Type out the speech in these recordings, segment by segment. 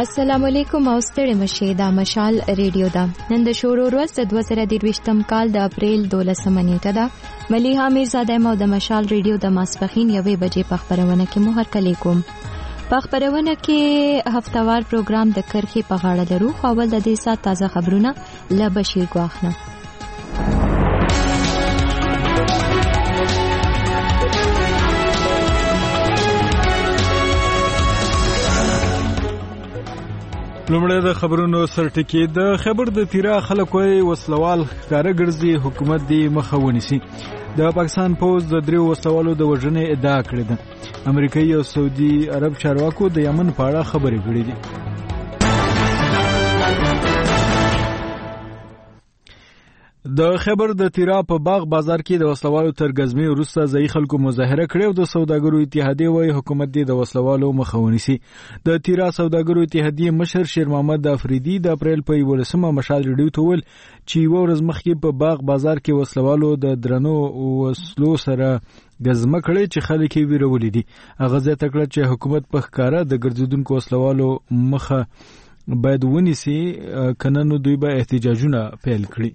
السلام علیکم او ستړي مشه دا مشال ریډیو دا نن د شورو ورځ د 2023م کال د اپریل 12 نیټه ده ملیحه میرزاده مو د مشال ریډیو د ماسپخین 1 بجې په خبرونه کې مو هرکلی کوم په خبرونه کې هفتوار پروګرام د کرخي په غاړه لرو خو ول د دې سات تازه خبرونه ل بشیر ګواخنه لومړی د خبرونو سرټکی د خبر د تیرا خلک وي وسلوال کارګرځي حکومت دی مخه ونیسي د پاکستان پوز د دریو وسلوالو د وژنې ادعا کړې ده امریکایي او سعودي عرب چارواکو د یمن په اړه خبرې کړې دي د خبر د تیرا په باغ بازار کې د وسلوالو تر غزمي وروسته ځای خلکو مظاهره کړې او د سوداګرو اتحادیه وایي حکومت دی د وسلوالو مخه ونیسي د تیرا سوداګرو اتحادیه مشر شیر محمد افریدي د اپریل په 18مه مشال ریډیو ته ویل چې ورځ مخکې په باغ بازار کې وسلوالو د درنو وسلو سره غزمه کړې چې خلک یې ویرولې دي هغه ځای تکړه چې حکومت په ښکارا د ګرځیدونکو وسلوالو مخه باید ونیسي کنه نو دوی به احتجاجونه پیل کړي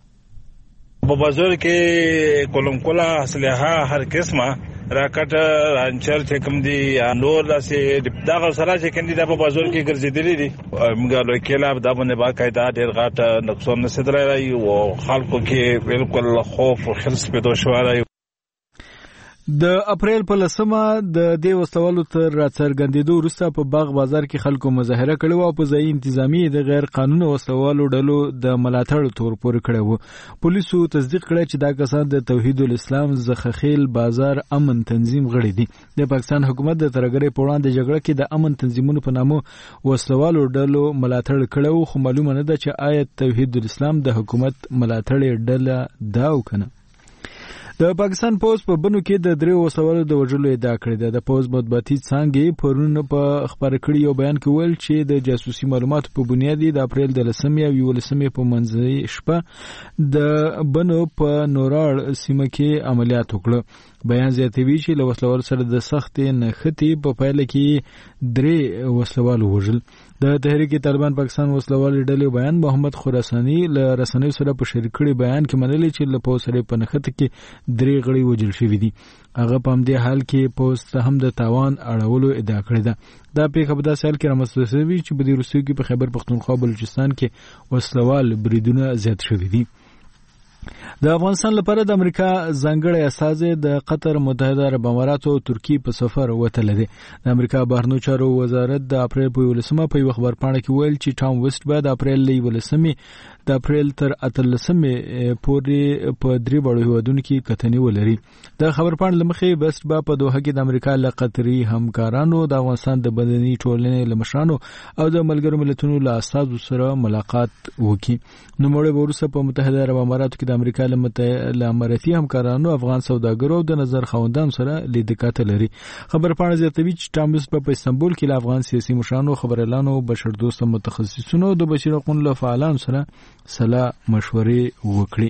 په بازار کې کولم کولا اسلحه هر قسمه راکټ رانچر چې کوم دي نور داسې دغه سره چې کوم دي په بازار کې ګرځېدلې دي موږ له کلاب د باندې باقاعده ډېر غاټ نقصان نسدلای او خلکو کې بالکل خوف او خلص پیدا شوی د اپریل په لسمه د دې وسلوالو تر راڅرګندېدو وروسته په باغ بازار کې خلکو مظاهره کړې او په ځای انتظامی د غیر قانوني وسلوالو ډلو د ملاتړ تور پورې کړی وو پولیسو تصدیق کړی چې دا کسان د توحید الاسلام زخخیل بازار امن تنظیم غړي دي د پاکستان حکومت د ترګرې په وړاندې جګړه کې د امن تنظیمونو په نامه وسلوالو ډلو ملاتړ کړی خو معلومه نه ده چې آیا توحید الاسلام د حکومت ملاتړ ډله دا وکنه د پاکستان پوز په بنو کې د دریو وسلوالو د وژلو ادعا کړې ده د پوز مطبوعاتي څانګې پرون په خبر کړي یو بیان کې ویل چې د جاسوسي معلوماتو په بنیاد د اپریل د 10 او 11 په منځ شپه د بنو په نوراړ سیمه کې عملیات وکړه بیان زیاتوي چې له وسلوالو سره د سخت نښتې په پایله کې درې وسلوال وژل د تحریک طالبان پاکستان وسلوال ډلې بیان محمد خراساني له رسنیو سره په شریکړي بیان کې منلي چې له پوز سره په نښت کې درې غړي وژل شوي دي هغه په همدې حال کې پوز ته هم د تاوان اړولو ادعا کړې ده دا پیښه په داسې حال کې رامنځته شوې چې په دې وروستیو کې په خیبر پختونخوا بلوچستان کې وسلوال بریدونه زیات شوي دي د افغانستان لپاره د امریکا ځانګړی استازی د قطر متحده عرب امارات او ترکیه په سفر وتلی دی د امریکا بهرنیو چارو وزارت د اپریل په 18مه په یو خبرپاڼه کې ویل چې ټام ویسټ به د اپریل له 18مې د اپریل تر 18مې پورې په درې بړو هیوادونو کې کتنې ولري د خبرپاڼې له مخې ویسټ به په دوحه کې د امریکا له قطري همکارانو د افغانستان د بدني ټولنې له مشرانو او د ملګرو ملتونو له استازو سره ملاقات وکړي نوموړی به وروسته په متحده عرب اماراتو کې د امریکا له اماراتي همکارانو افغان سوداګرو د نظر خوندانو سره لیدکاته لري خبرپاڼه زیاتوي چې ټام ویسټ په استانبول کې له افغان سیاسي مشرانو خبريالانو بشردوسته متخصصینو د بشري حقوقو له فعالانو سره سلا مشورې وکړي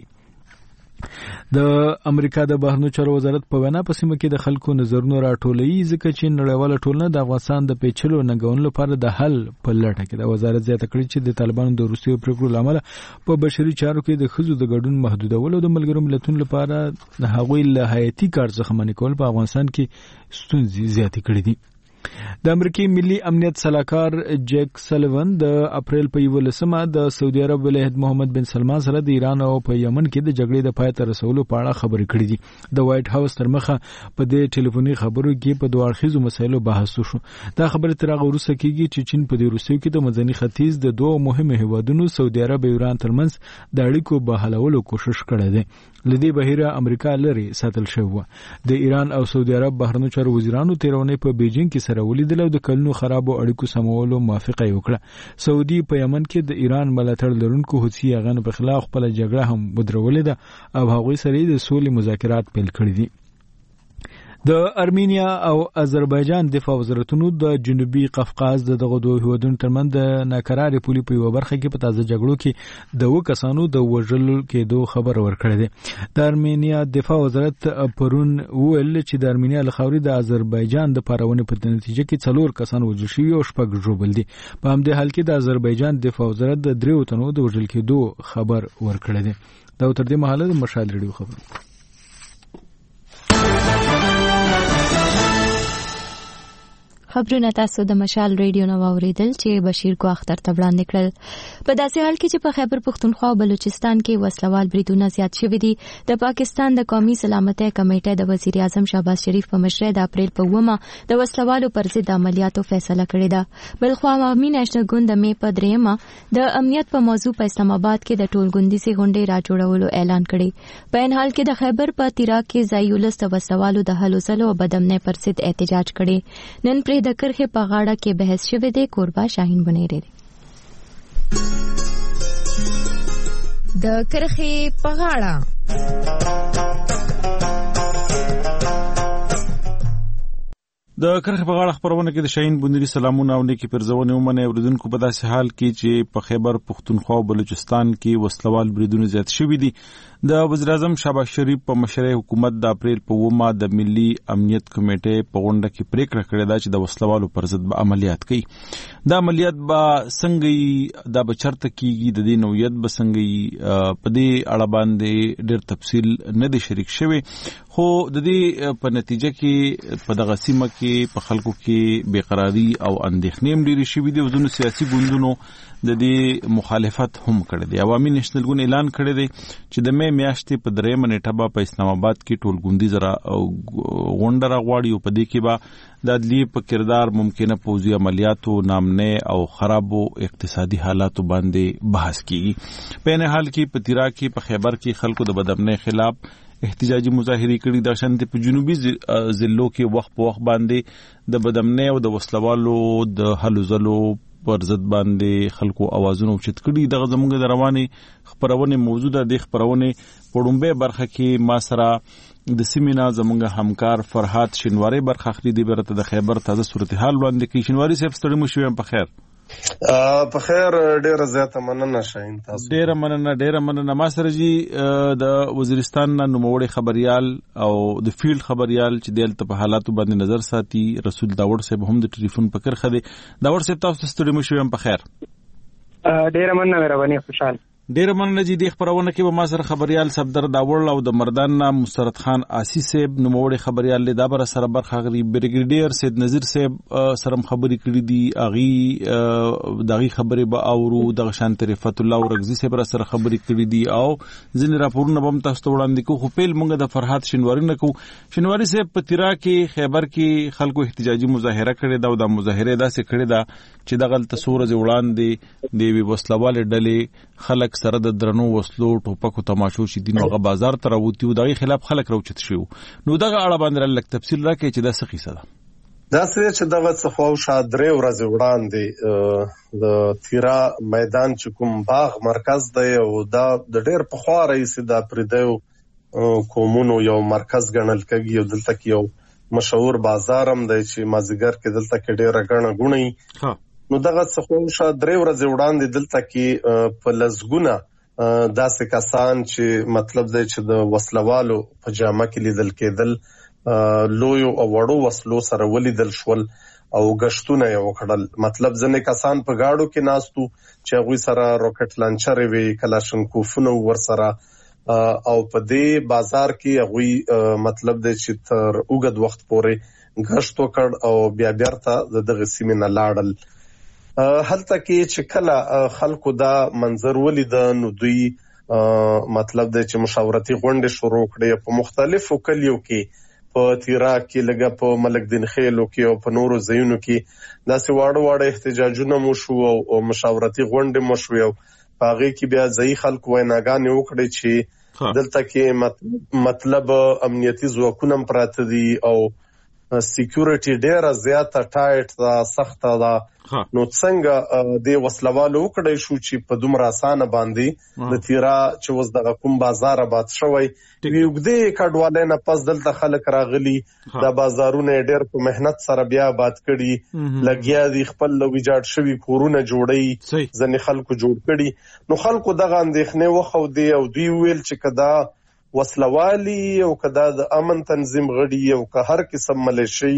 د امریکا د بهرنیو چارو وزارت په وینا په سیمه کې د خلکو نظرونو راټولوي ځکه چې نړیواله ټولنه د افغانستان د پیچلو ننګونو لپاره د حل په لټه کې د وزارت زیاته کړې چې د طالبانو د روسیې پریکړو لامل په بشري چارو کې د ښځو د ګډون محدودول او د ملګرو ملتونو لپاره د هغوی له حیاتي کار څخه منع کول په افغانستان کې ستونزې زیاتې کړې دي د امریکای ملي امنیت صلاحکار جیک سلیوان د اپریل په 11مه د سعودي عرب ولایت محمد بن سلمان سره د ایران او په یمن کې د جګړې د پای ته رسولو په اړه خبرې کړې دي د وایټ هاوس تر مخه په دې ټلیفوني خبرو کې په دوه اړخیزو مسایلو بحث وشو دا خبره تر هغه وروسته کېږي چې چین په دې روسیو کې د منځني ختیځ د دوه مهمو هیوادونو سعودي عرب او ایران ترمنځ د اړیکو بحالولو کوشش کړی دی لدی بهیره امریکا لري ساتل شوی د ایران او سعودي عرب بهرنیو چارو وزیرانو تیرونه په بیجینګ کې سره ولیدل او د کلونو خرابو اړیکو سمولو موافقه وکړه سعودي په یمن کې د ایران ملاتړ لرونکو حوثي غنو په خلاف خپل جګړه هم ودرولې ده او هغوی سره د سولې مذاکرات پیل کړي دي د ارمینیا او آذربایجان دفاع وزارتونو د جنوبي قفقاز دغه دوه هیوادونو ترمنځ د ناکرارې پولې په یو برخه کې په تازه جګړو کې د وکسانو د وژلو کېدو خبر ورکړی دی. د ارمینیا دفاع وزارت پرون ویل چې د ارمینیا له خاورې د آذربایجان د پارونې په نتیجه کې 4 کسان وژل شوي او 6 ژوبل دي. په همدې حال کې د آذربایجان دفاع وزارت د 3 تنو د وژل کېدو خبر ورکړی دی. دا تر دې مهاله د مشال ریډیو خبر. خبرونه تاسو د مشال ریډیو نو اوریدل چې بشیر کو اختر ته وړاندې کړل. په داسې حال کې چې په خیبر پختونخوا او بلوچستان کې وسلوال بریدونه زیات شوي دي، د پاکستان د قومي سلامتۍ کمیټې د وزیر اعظم شهباز شریف په مشرۍ د اپریل په 9 د وسلوالو پر ضد عملیاتو فیصله کړې ده. بلخوا عوامي نېشنل ګوند د مې په 3 د امنیت په موضوع په اسلام آباد کې د ټولګوندیزي غونډې راجوړولو اعلان کړی. په ان حال کې د خیبر په تیرا کې ځایولس د وسلوالو د هلو ځلو او بدامنۍ پر ضد احتجاج کړي. نن پر د کرخه په غاړه کې بحث شوه دی. قربا شاهین بنيري د کرخه په غاړه د کرخه په غاړه خبرونه کې د شاهین بنيري سلامونه او نیکی پرزونه ومنه اوریدونکو په داسې حال کې چې په خیبر پختونخوا او بلوچستان کې وسلوال بریدونه زیات شوي دي. د وزیر اعظم شهباز شریف په مشرۍ حکومت د اپریل په 9 د ملي امنیت کمیټې په غونډه کې پریکړه کړې ده چې د وسلوالو پر ضد به عملیات کوي. دا عملیات به څنګه دا بچرته کیږي، د دې نوعیت به څنګه په دې اړه باندې ډېر تفصیل نه دی شریک شوی، خو د دې په نتیجه کې په دغه سیمه کې په خلکو کې بیقراری او اندېښنې هم ډېرې شوي دي. ځینو سیاسي ګوندونو د دې مخالفت هم کړی دی. عوامي نېشنل ګوند اعلان کړی دی چې د مې میاشتې په 3 نیټه په اسلام آباد کې ټولګوندیزه غونډه راغواړي او په دې کې به د عدلیې په کردار ممکنه پوځي عملیاتو، نامنه او خرابو اقتصادي حالاتو باندې بحث کیږي. په نه حال کې په تیرا کې په خیبر کې خلکو د بدامنۍ خلاف احتجاجي مظاهره کړي. د شانتي په جنوبي ضلعو کې وخت په وخت باندې د بدامنۍ او د وسلوالو د هلو ځلو پر ضد باندې خلکو اوازونه اوچت کړي. دغه زموږ د رواني خبرونه موجوده د خبرونه په ډومبه برخه کې ما سره د سیمینا زموږ همکار فرحات شینواری برخه اخلي. دی برته د خیبر تازه صورتحال وړاندې کوي. شینواری صاحب ستړي مو شوم په خیر؟ په خیر، ډیره زیاته مننه شاهین. تاسو ډیره مننه. ما سره جی د وزیرستان نوموړي خبريال او د فیلډ خبريال چې دلته په حالاتو باندې نظر ساتي رسول داوود صاحب هم د ټلیفون په کرخه دی. داوود صاحب تاسو ستړي مو شوم په خیر؟ ډیره مننه مهرباني خوشحال. ډیره مننه جی. د خبرونه کې به ما سره خبريال صفدر داوړ او د مردان مسترد خان آسی صاحب نوموړي خبريال له دابر سره برخه غري بریګیډیر سید نذیر صاحب سره خبري کړې دي. اغي دغه خبره به اورو د شانت رفعت الله ورغزي صاحب سره خبري کړې دي او ځین راپورونه به تاسو ته وړاندې کوو. خو پیل مونږ د فرحات شینواری نه کوو. شینواری صاحب په تیرا کې خیبر کې خلکو احتجاجي مظاهره کړې ده او د مظاهره داسې کړې ده چې دغه تصور وړاندې دی وسلواله ډلې خلک سره د درنو وسلو ټوپکو تماشو چې دین او بازار ته راوتی او دغه خلاف خلک راوچت شو. نو دغه اړه باندې لک تفصیل راکړي چې دا څه قصه ده. دا چې دغه څخه شادره ورځ وړاندې د تیرا میدان چې کوم باغ مرکز دی او دا د ډېر په خوا رئیس د پردیو کومونو یو مرکز ګڼل کېږي او دلته کې یو مشهور بازار هم دی چې مازیګر کې دلته کې ډېر غڼه غونې. نو دغه څخه شادره ورځ وړاندې دلته کې په لزګونه داسې کسان چې مطلب دی چې د وسلوالو په جامه کې لیدل کېدل لویو او وړو وسلو سره ولیدل شول او غشتونه یې وکړل. مطلب ځنې کسان په گاډو کې ناستو چې هغوی سره راکټ لانچر وي، کلاشنکوفونه ورسره او په دې بازار کې هغوی مطلب دی چې تر اوږد وخت پورې غشت وکړ او بیا بیرته د دغه سیمې نه لاړل. هلته کې چې کله خلکو دا منظر ولید نو دوی مطلب دی چې مشاورتي غونډې شروع کړې په مختلفو کلیو کې، په تیرا کې لګه په ملک دین خیلو کې او په نورو ځایونو کې داسې واړه احتجاجونه مو شو او مشاورتي غونډې مو شو. په هغې کې بیا ځایي خلکو ویناګانې وکړې چې دلته کې مطلب امنیتي ځواکونه پراته دي او سکیورټي ډیره زیاته ټایټ دا سخته ده. نو څنګه د وسلوالو وکړای شو چې په دومره اسانه باندې د تیرا چې وز د کوم بازار آباد شوی ویوګدې کډوالې نه پس دلته خلک راغلي د بازارونه ډیر په مهنت سره بیا آباد کړي لګیا دي خپل ویجاړ شوی کورونه جوړي ځنې خلکو جوړ کړي. نو خلکو دغه اندېښنې وخو دی او دوی ویل چې کدا وسلوالي او کدا د امن تنظیم غړي او که هر قسم ملیشي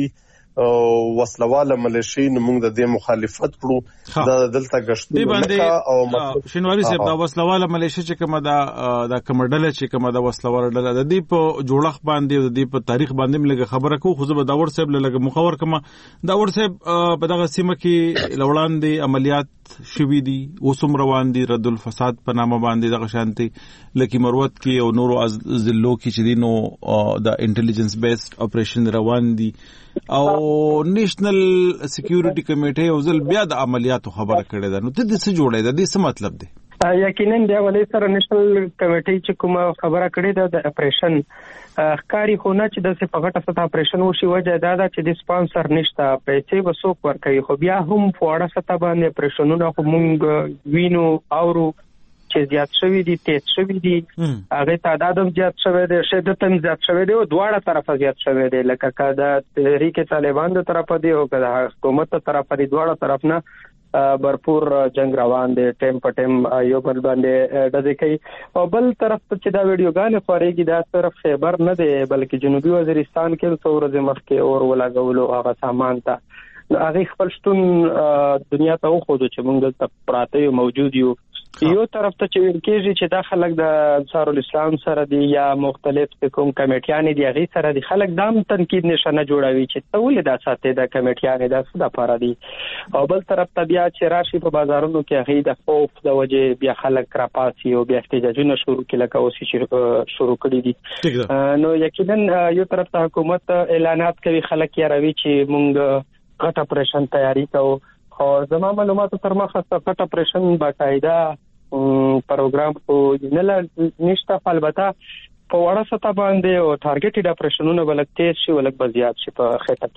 وسلواله ملیشي نو موږ د دې مخالفت کړو. د دلته غشتونه او شینواری صاحب دا وسلواله ملیشي چې کومه دا کمرډله چې کومه دا وسلواله ډله د دې په جوړخ باندې د دې په تاریخ باندې لږه خبره کو خو زه به دا ور صاحب لږه مخور کما دا ور صاحب په دغه سیمه کې لوړان دي عملیات شوي دي اوسم روان دي رد الفساد په نامه باندې دغه شانتي لکه مروت کې او نورو ضلعو کې چې دي نو د انټيليجنس بیسډ اپریشن روان دي او نیشنل سکیورټي کمیټه او ځل بیا د عملیاتو خبره کړې ده. نو ته د څه جوړې ده د څه مطلب دی؟ یقینا بیا ولې سره نیشنل کمیټه چې کومه خبره کړې ده د اپریشن ښکاری خو نه چې د څه په غټه سطح اپریشن وشي وجه دا ده چې د سپانسر نشته پیسې وسوک ورکوي خو بیا هم فوړه سطح باندې اپریشنونه خو مونږ وینو اورو چې زیات شوی دي تیز شوی دي هغه تعداد هم زیات شوی دی شدت هم زیات شوی دی او دواړه طرفه زیات شوی دی لکه کدا تحریک طالبان د طرفه دی او کدا حکومت د طرفه دی دواړه طرف نه برپور جنگ روان دي ټیم په ټیم یو بل باندې د دې کوي او بل طرف ته چې دا ویډیوګانې خوريږي دا طرف خیبر نه دی بلکې جنوبي وزیرستان کې څو ورځې مخکې اور ولګولو هغه سامان ته هغه خپل شتون دنیا ته وښودو چې موږ ته پراته موجود یو. یو طرف ته چې ویل کېږي چې دا خلک د انصار الاسلام سره دي یا مختلف کوم کمیټیان دي هغه سره دي خلک دام تنقید نشانه جوړوي چې ټول دا ساتي د کمیټیان د څه د پاره دي او بل طرف ته بیا چې راشي په بازارونو کې هغه د خوف د وجه بیا خلک راپاسي او بیا احتجاجونه شروع کړي لکه اوس چې شروع کړي دي. نو یقینا یو طرف ته حکومت اعلانات کوي خلک یې راوي چې مونږ غټ اپریشن تیاری کوو خو زما معلوماتو تر مخه غټ اپریشن باقاعده پروګرام خو نه نشته البته په وړه سطح باندې او ټارګټډ اپریشنونه ولک تیز شي ولک بزیات شي په خطه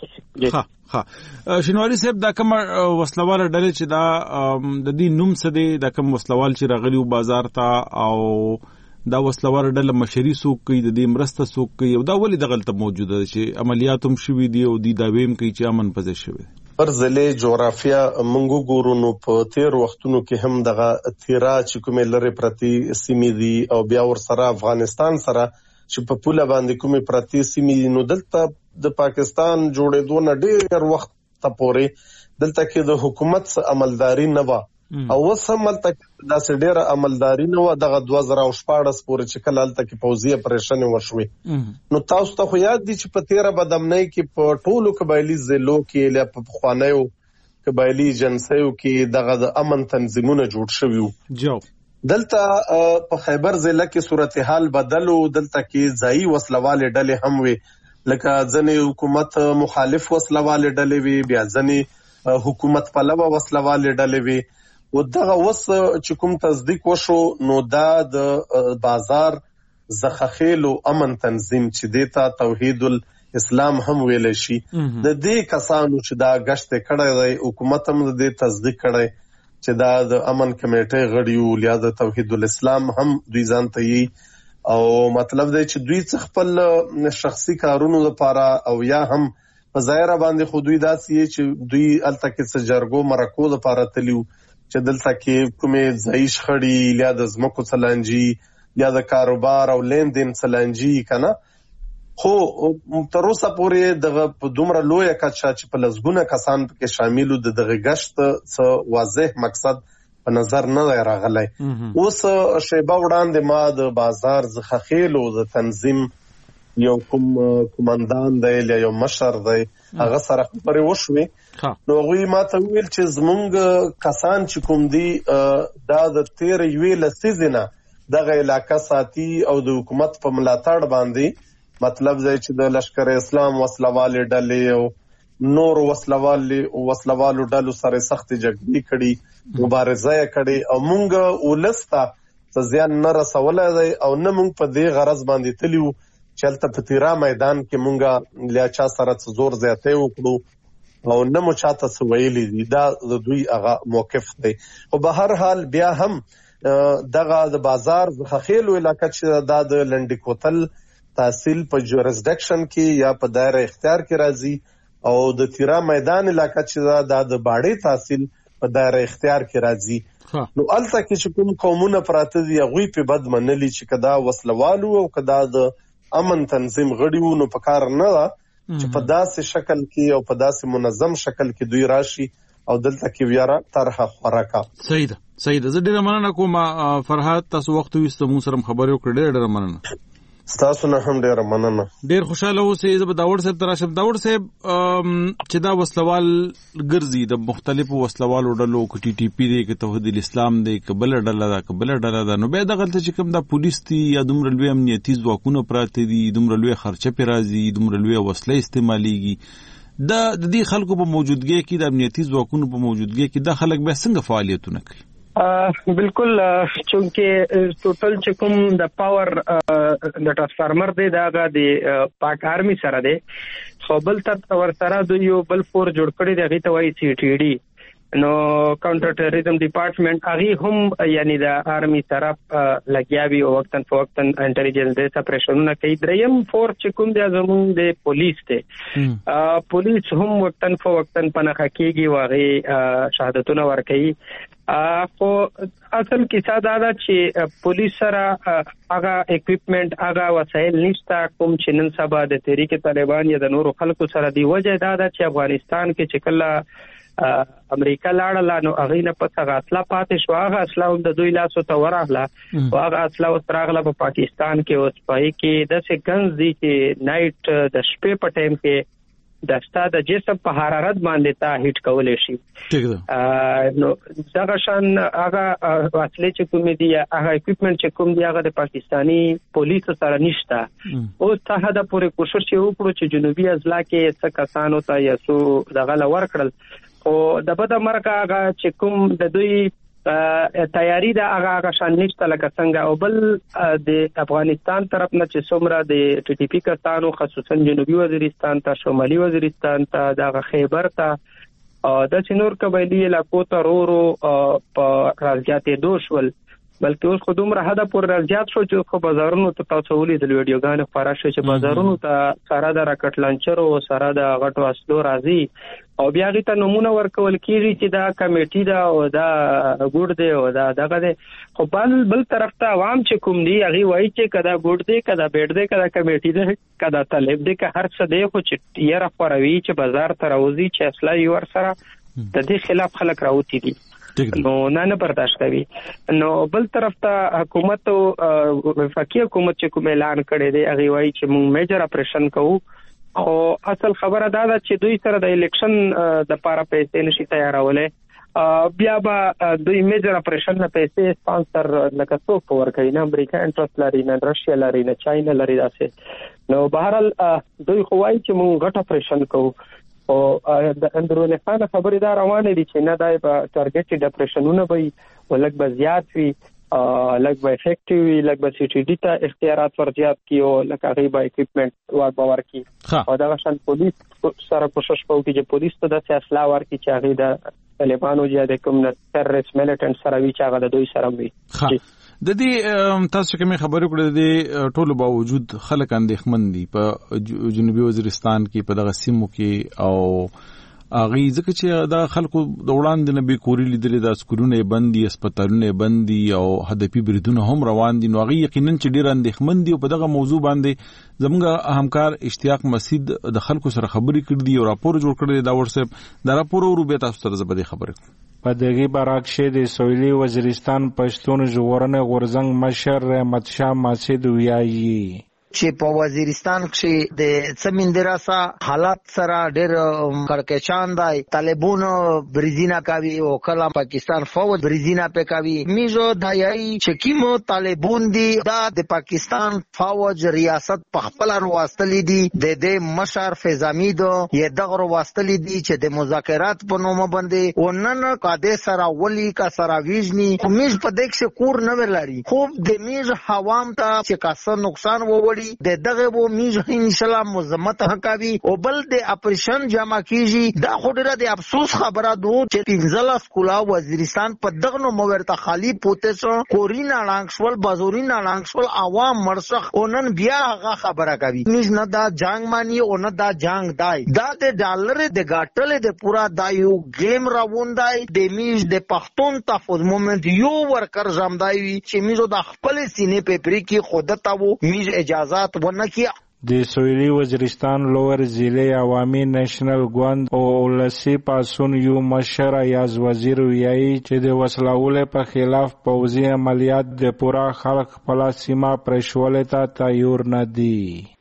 کې. شینواری صاحب دا کوم وسلوال ډلې چې دا د دې نوم څه دی دا کوم وسلوال چې راغلی بازار ته او دا وسلوال ډله مشري سوق کوي د دې مرسته سوق کوي او دا ولې د غلطه موجوده چې عملیات هم شوي دي او د داویم کوي چې امن پزې شوی پر ځلې جغرافیا مونږ ګورو نو په تیر وختونو کې هم دغه تیرا چې کومې لري پرتی سیمې دي او بیا ور سره افغانستان سره چې په پوله باندې کومې پرتی سیمې نو دلته د پاکستان جوړېدو نه ډېر وخت ته پورې دلته کې د حکومت عملداري نه و او وسمل تک دا ډېر عملداري نه و دغه 2014 پورې چې کله تل کې پوزي اپریشن وشوي. نو تاسو ته خو یاد دي چې په 13 بدامنۍ کې په ټولو قبایلی ضلعو کې له په خوانیو قبایلی جنسیو کې دغه د امن تنظیمونه جوړ شوي. دلته په خیبر ضلع کې صورتحال بدلو دلته کې ځای وسلواله ډلې هم وي لکه ځنې حکومت مخالف وسلواله ډلې وي بیا ځنې حکومت پلوه وسلواله ډلې وي و دغه وس چې کوم تصدیق وشو نو دا د بازار زخخیل او امن تنظیم چې دیتا توحید الاسلام هم ویل شي د دې کسانو چې دا غشت کړه دی حکومت هم د تصدیق کړي چې دا د امن کمیټه غړیو لیا د توحید الاسلام هم دوی ځان ته یي او مطلب دی چې دوی خپل شخصي کارونو لپاره او یا هم په ظاهر باندې خو دوی داسې چې دوی الته کې سجرګو مرکو لپاره تلیو چې دلته کې کومې ځایش خړی یا د زمکو چلنجي یا د کاروبار او لین دین چلنجي کنه خو تر اوسه پورې دغه په دومره لوی کچا چې په لزګونه کسان کې شامل د دغه غشت څه واضح مقصد په نظر نه راغلی. اوس شیبه وړاندې ما د بازار زخخیل او د تنظیم یو کومندان دی یا یو مشر دی هغه سره خبرې وشوي نو غوی ما ته ویل چې زمونږ کسان چې کوم دي دا د 13 یوې لسیزنه دغه علاقه ساتي او د حکومت په ملاتړ باندې مطلب دی چې د لشکر اسلام وسلوال ډلې او نور وسلوالو ډلو سره سخت جګړې کړي مبارزه کړي او مونږ ولسته ځان نه رسولای دی او نه مونږ په دې غرض باندې تلیو چلته په تیرا میدان کې مونږه لیا چا سره زور زیاتې وکړو او نه مو چاته څه ویلي دي. دا د دوی هغه موقف دی. خو به هر حال بیا هم دغه د بازار خخیلو علاقه چې دا د لنډی کوتل تحصیل په جورسډکشن کې یا په دایره اختیار کې راځي او د تیرا میدان علاقه چې دا د باړې تحصیل په دایره اختیار کې راځي. نو الته کې چې کوم قومونه پراته دي هغوی په بد منلي چې کدا وسلوالو او کدا د امن تنظیم غړي وو نو په کار نه ده چې په داسې شکل کې او په داسې منظم شکل کې دوی راشي او دلته کې ویاره طرحه خوراکا. صحیح ده زه ډیره مننه کوم فرحات، تاسو وخت ویسته مو سره خبرې وکړې، ډیره مننه. ستاسو نه هم ډیره مننه. ډیر خوشاله اوسئ. زه به داوړ صاحب تراشم. داوړ صاحب چې دا وسلوال ګرځي د مختلفو وسلوالو ډلو کې ټي ټي پی دی کې توحید الاسلام دی کې بل ډله ده نو به دغه چې کوم دا پولیس دی یا دومره لوی امنیتي ځواکونه پراته دي، دومره لوی خرچه پې راځي، دومره لوی وسله استعمالیږي، د دې خلکو په موجودګۍ کې د امنیتي ځواکونو په موجودګۍ کې دا خلک به څنګه فعالیتونه کوي؟ بالکل چونکه ټوټل چې کوم د پاور د ټرانسفارمر دی دا د پاک آرمي سره دی، خو بل تر ور سره دوی یو بل فور جوړ کړی دی هغه ته وایي سی ټي ډي. نو کاونټر ټیرریزم ډپارټمنټ هغه هم یعنی د آرمي سره لګیا وی او وختن فوختن انټيليجنس د سپریشنونه کوي. دریم فور چې کوم دی زموږ د پولیس ته پولیس هم وختن فوختن پنهخه کیږي واغې شهادتونه ورکوي. خو اصل کیسه دا ده چې پولیس سره هغه اکوپمنٹ هغه وسایل نشته کوم چې نن سبا د تحریک طالبان یا د نورو خلکو سره دی. وجه دا ده چې افغانستان کې چې کله امریکا لاړه نو هغه نه پته غاصله پاتې شو، هغه اصله د دوی لاسو ته ورغله او هغه اصله وستراغله په پاکستان کې اوس پای کې د سکندز دي چې نایټ د شپې په ټایم کې د ستاد جسم په حرارت باندې تا هیټ کولای شي. نو څنګه شان هغه اصلي چې کوم دی هغه اکوپمنٹ چې کوم دی هغه د پاکستانی پولیس سره نشته. او ته دا پوره کوشش وکړو چې جنوبي اضلاع کې څه کسانو ته یسو دغه لور کړل او د بده مرګه هغه چې کوم د دوی تیاری دا هغه شان نشته لکه څنګه. او بل د افغانستان طرف نه چې څومره د ټي ټي پی کسانو خصوصا جنوبي وزیرستان ته، شمالي وزیرستان ته، د خیبر ته د چنور قبایلی علاقو ته رورو په راځاتې دوشول، بلکې اوس خو دومره حدا پر راځات شو چې خو بازارونو ته تاسو ولیدل ویډیوګانې خبره شوه چې بازارونو ته سره د راکټ لانچر او سره د غټو اسلو راځي او بیا غي ته نمونه ورکول کیږي چې دا کمیټي دا او دا ګوډ دی او دا دغه دی. خو بل طرف ته عوام چې کوم دی هغه وایي چې کدا ګوډ دی کدا بیډ دی کدا کمیټي دی کدا طالب دی که هر څه دی خو چې یې راخوروي چې بازار ته راوځي چې اصله یو ور سره د دې خلاف خلک راوتی دي نو نه برداشت کوي. نو بل طرف ته حکومت او وفاقي حکومت چې کوم اعلان کړی دی هغه وایي چې موږ میجر اپریشن کوو، خو اصل خبره دا ده چې دوی سره د الیکشن د پاره پیسې نشي تیارولې، بیا به دوی میجر اپریشن نه پیسې سپانسر لکه څوک ورکوي، نه امریکا انټرست لري، نه رشیا لري، نه چاینا لري داسې. نو بهرحال دوی خو وایي چې موږ غټ اپریشن کوو او د اندرونی خانه خبرې دا روانې دي چې نه دای په ټارګټډ اپریشنونه وي ولګ به زیات وي، لګ به افیکټیو وي، لګ به سی ټي ډي ته اختیارات ور زیات کیو، لکه غي به اکوپمنٹ ور باور کی او دا شان پولیس سره کوشش کوي چې پولیس ته د اصلاح ورکړي چې هغه د طالبانو یا د کوم ټیرریست میلیټنټ سره وی چې هغه د دوی سره وي. د دې تاسو کومه خبرې کړې د ټولو باوجود خلک اندېښمن دي په جنوبي وزیرستان کې په دغه سیمو کې او اغه ځکه چې دا خلکو د وړاندې نه به کوري لیدلې د اسکولونه بندي، هسپتالونه بندي او هدفي بریدونه هم روان دي. نو هغه یقینا چې ډیر اندېښمن دي او په دغه موضوع باندې زموږ همکار اشتیاق مسعود د خلکو سره خبرې کړې دي او راپور جوړ کړی دا ورسره دا راپور ورو به تاسو سره زبده خبرې په دغه برعکس د سویلي وزیرستان پښتون ژغورنې غورزنګ مشر رحمت شاه مسعود ویایي چې په وزیرستان کې د څمندراسا حالات سره ډېر کړکېچان دی، طالبانو بریزینا کوي او کله پاکستان فوج بریزینا پکوي. میزو دایي چې کیمو طالبان دي دا د پاکستان فوج ریاست په خپل وروستلې دي، د دې مشر فیضامیدو یې دغه وروستلې دي چې د مذاکرات په نوم باندې ونن قاده سره ولی کا سره ویژني میز په دښ کور نه ولري، خو د میز حوام ته چې کاسه نقصان ووړي کړي د دغه وو میز ان شاء الله مزمت حکاوي او بل د اپریشن جمع کیږي دا خوري د افسوس خبره دو چې 15 سکولا وزیرستان په دغه مورته خالی پوتې سو کورینا لانګشول بازورینا لانګشول عوام مرسخ اونن بیا هغه خبره کوي میز نه دا جنگ مانی او نه دا جنگ دای دا د ډالر د ګاټل د پورا دایو گیم راوندای د میز د پښتون تفوز مومنت یو ورکر زمدای چې میزو د خپل سینې په پری کې خودتا وو میز اجازهات ورنکي د سویلي وزیرستان لوور ضلع عوامي نېشنل ګوند او ولسی پاسون یو مشر ایاز وزیر ویایي چې د وسلوال په خلاف پوځي عملیات د پورا خلق په سیمه پرشولې ته تیار نه دي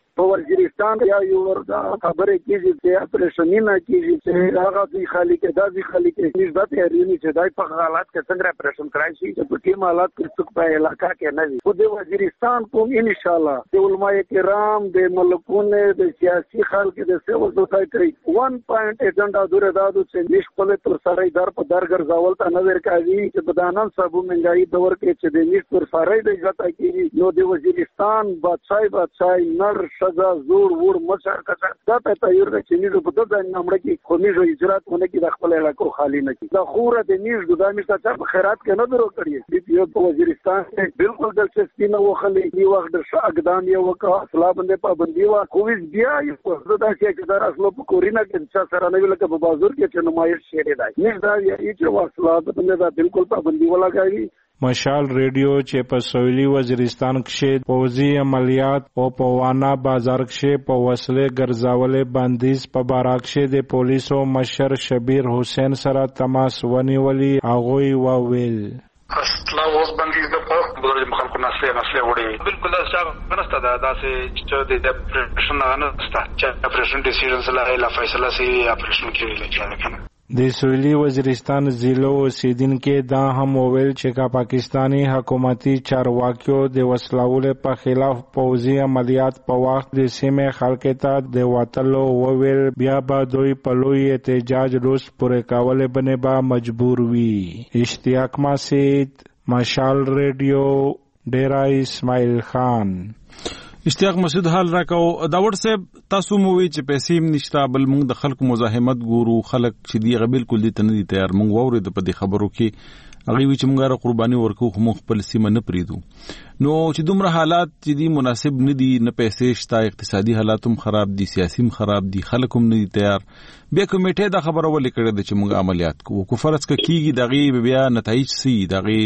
وزیرستان یا یو وردا خبره کیږي چې اپریشن نه کیږي چې هغه دی خالی کې دا دی خالی کې نسبت هرینی چې دای په حالات کې څنګه اپریشن کړای شي چې په ټیم حالات کې څوک په علاقہ کې نه وي خو د وزیرستان کوم ان شاء الله د علماء کرام د ملکونه د سیاسي خلک د سیول سوسایټي 1 پوینټ ایجنډا دوره دادو چې نشخله تر سره در په درګر ځاول ته نظر کوي چې په دانان صاحب منګای دور کې چې د نش تر سره د عزت کیږي نو د وزیرستان بادشاہي نر زور ور مشر کڅ دا ته تیار نه چې په دغه نمبر کې کومیږي اجرات ونه کې د خپل علاقو خالی نه کی دا خوره د نیش د دامي څخه خیرات کې نه درو کړی دی په وزیرستان کې بالکل د سپینه وخلې دی وخت د اقدام یو وکړه اصلا باندې پابندي وا کوویز بیا یو دا چې دا اصل په کورینا کې چې سره نه ویل کې په بازار کې چې نمایش شری دی نه دا یې چې واصله باندې دا بالکل پابندي ولاګایي مشال ریډیو چې په سویلي وزیرستان کې پوځي عملیات او په وانا بازار کې په وسلې ګرځاولې بندیز په باراکشه د پولیسو مشر شبیر حسین سره تماس ونیولي هغه وویل اصلا اوس بندیز د په خلکو نسله وړي بالکل څنګه دا داسې چې د اپریشن نه نسته چې اپریشن ډیسیژنز لا فیصله سي اپریشن کې د سویلي وزیرستان ضلع اوسیدونکو دا هم وویل چې پاکستانی حکومتي چارواکیو د وسلوال په خلاف پوځي عملیات په وخت د سیمې خلکو ته د وټلو وویل بیا به دوی په لوی احتجاج روس پورې کولو باندې به مجبور وي اشتیاق مسعود مشال ریډیو ډیرا اسماعیل خان اشتیاق مسعود حال راکاو دا وړ صاحب تاسو مو وی چې پیسې نشتا بل موږ د خلکو مزاحمت ګورو خلک چې دی غبل کول دي تنه دي تیار موږ ووري د په خبرو کې هغه وی چې موږ را قرباني ورکو خو موږ خپل سیمه نه پریدو نو چې دومره حالات چې دی مناسب نه دي نه پیسې شتا اقتصادي حالاتم خراب دي سیاسي خراب دي خلکم نه دي تیار بیا کمیټه دا خبره ولې کړې ده چې موږ عملیات کوو فرض کیږي دغه بیا نتایج سي دغه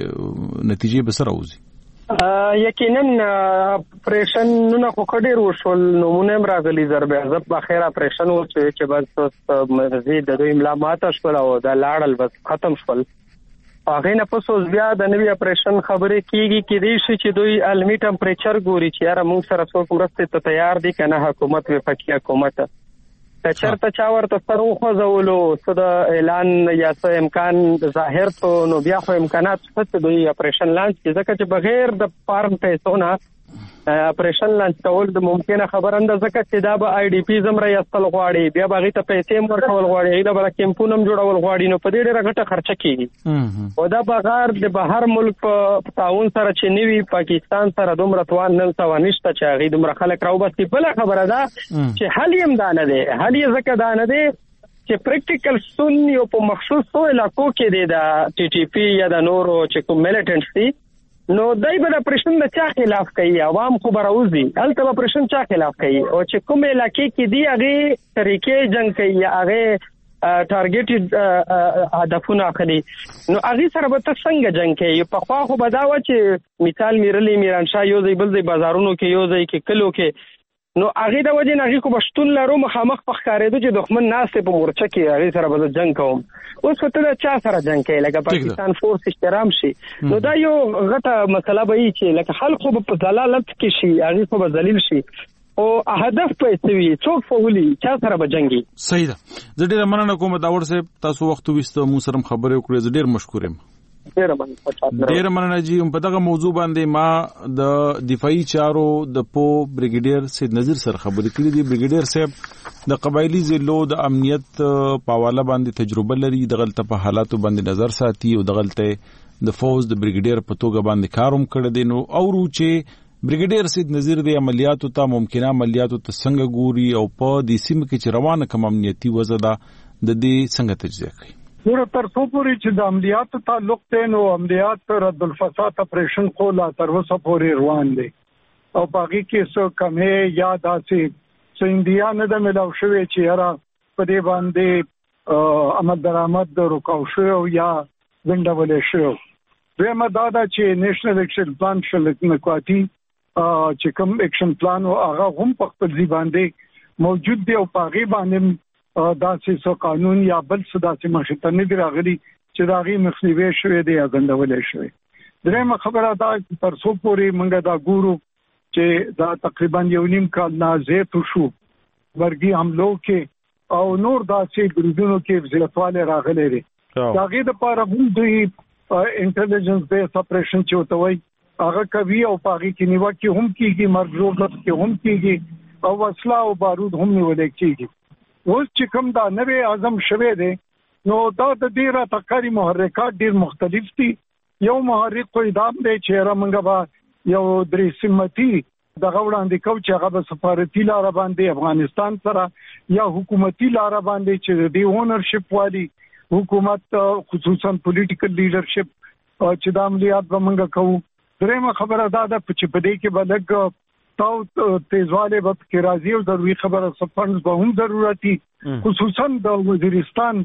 نتیجې به سره وځي یقینا اپریشن نه خو کډیر وشول نمونه راغلي ضرب عزب اخر اپریشن و چې بس مزید د املا ماته شول او د لاړل بس ختم شول هغه نه پسوز بیا د نوی اپریشن خبرې کیږي کې دې شي چې دوی عالمي ټمپریچر ګوري چې یاره موږ سره څوک مرسته ته تیار دي کنه حکومت و فقيه حکومت چرته چا ورته سره خوځولو څه د اعلان یا څه امکان ظاهر ته نو بیا خو امکانات څه دوی اپریشن لانچ ځکه چې بغیر د فارم پیسو نه اپریشن لانچ کول د ممکنه خبر اندازه چې دا به آی ډی پی زمره یستل غواړي بیا باغی ته پیسې ورکول غواړي دا بل کیمپونم جوړول غواړي نو په دې ډېر غټه خرچه کیږي او دا بغیر د بهر ملک په تعاون سره چې نیوي پاکستان سره دومره توان نن سوا نشته چې هغه دومره خلک راو بس بل خبره ده چې حل یې مدانه ده حل یې زکه دانه ده چې پریکټیکل سنی او په مخصوصو علاقو کې دی د ټي ټي پی یا د نورو چې کوم میلیټنټس دي نو دای به اپریشن د چا خلاف کوي عوام خو براوزي هلته اپریشن چا خلاف کوي او چې کوم علاقې کې دی هغه طریقې جنگ کوي هغه ټارګټډ هدفونه اخلي نو هغه سره به څنګه جنگ کوي په خوا خو بداوه چې مثال میرلی میرانشاه یو ځای بل ځای بازارونو کې یو ځای کې کلو کې نو هغه د وجه نه هغه کو بشتون لرو مخامخ په ښکارېدو چې دښمن ناسته په مورچه کې هغه سره به جنگ کوم اوس ته چا سره جنگ کوي لکه پاکستان فورس احترام شي نو دا یو غټه مسله به وي چې لکه خلکو په ضلالت کې شي هغه په ذلیل شي او هدف پېڅ وي څوک فولي چا سره به جنگي صحیح ده زه ډېر مننه کوم دا ورسه تاسو وخت وستو مو سره خبرې وکړې زه ډېر مشکور یم ډیر مننه جی په دغه موضوع باندې ما د دفاعي چارو د پو بریګیډیر سید نذیر سره خبرې کړې دي بریګیډیر صاحب د قبایلی ضلعو د امنیت په حواله باندې تجربه لري د غلطه په حالاتو باندې نظر ساتي او د غلطه د فوز د بریګیډیر په توګه باندې کاروم کړی دی نو اورو چې بریګیډیر سید نظیر د عملیاتو ته ممکنه عملیاتو ته څنګه ګوري او په دې سیمه کې چې روانه کوم امنیتي وضع ده د دې څنګه تجزیه کوي؟ ورته تر څو پورې چې د عملیاتو تعلق ته نو عملیات رد الفساد اپریشن خو لا تر اوسه پورې روان دي او باقي کې څه کمې یا داسې څه انډیا نه د ملاو شوی چې یاره په دې باندې عمل درآمد رکاو شو یا وینډولې شو. دویمه دا ده چې نېشنل اکشن پلان شلکواتی چې کوم اکشن پلان او هغه هم په خپل ځای باندې موجود دی او پاغي باندې داسې څه قانون یا بل څه داسې مخته نه دی راغلي چې دا غي مخنیوي شوی دی یا غندولې شوی. درېمه خبره دا تر څو پورې موږ دا ګورو چې دا تقریبا 1.5 کال نه زیات شو ورګي حملو کې او نور داسې ګروپونو کې زیاتواله راغلي دي. دا غي د لپاره هم دوی انټيليجنس بیس اپریشن چوتوي هغه کوي او پاغي کې نیوکه کې هم کیږي مرګ ضرورت کې هم کیږي او وسله او بارود هم نیول کیږي. اوس چې کوم دا نوې اعظم شوه دی نو دا د ډیره تکاری محرکات ډیر مختلف دي. یو محرک خو ادام دی چې رمنګ با یو درې سمتی د غوړاندې کو چې هغه د سفارتي لار باندې افغانستان سره یا حکومتي لار باندې چې د اونرشپ والی حکومت خصوصا پولیټیکل لیډرشپ چې د عملیات بمنګ کوو. درېمه خبره دا ده چې په دې کې بلګ تاو تیزواله وخت کې راځي او ضروري خبره سپنډز به هم ضرورتي خصوصا د وزیرستان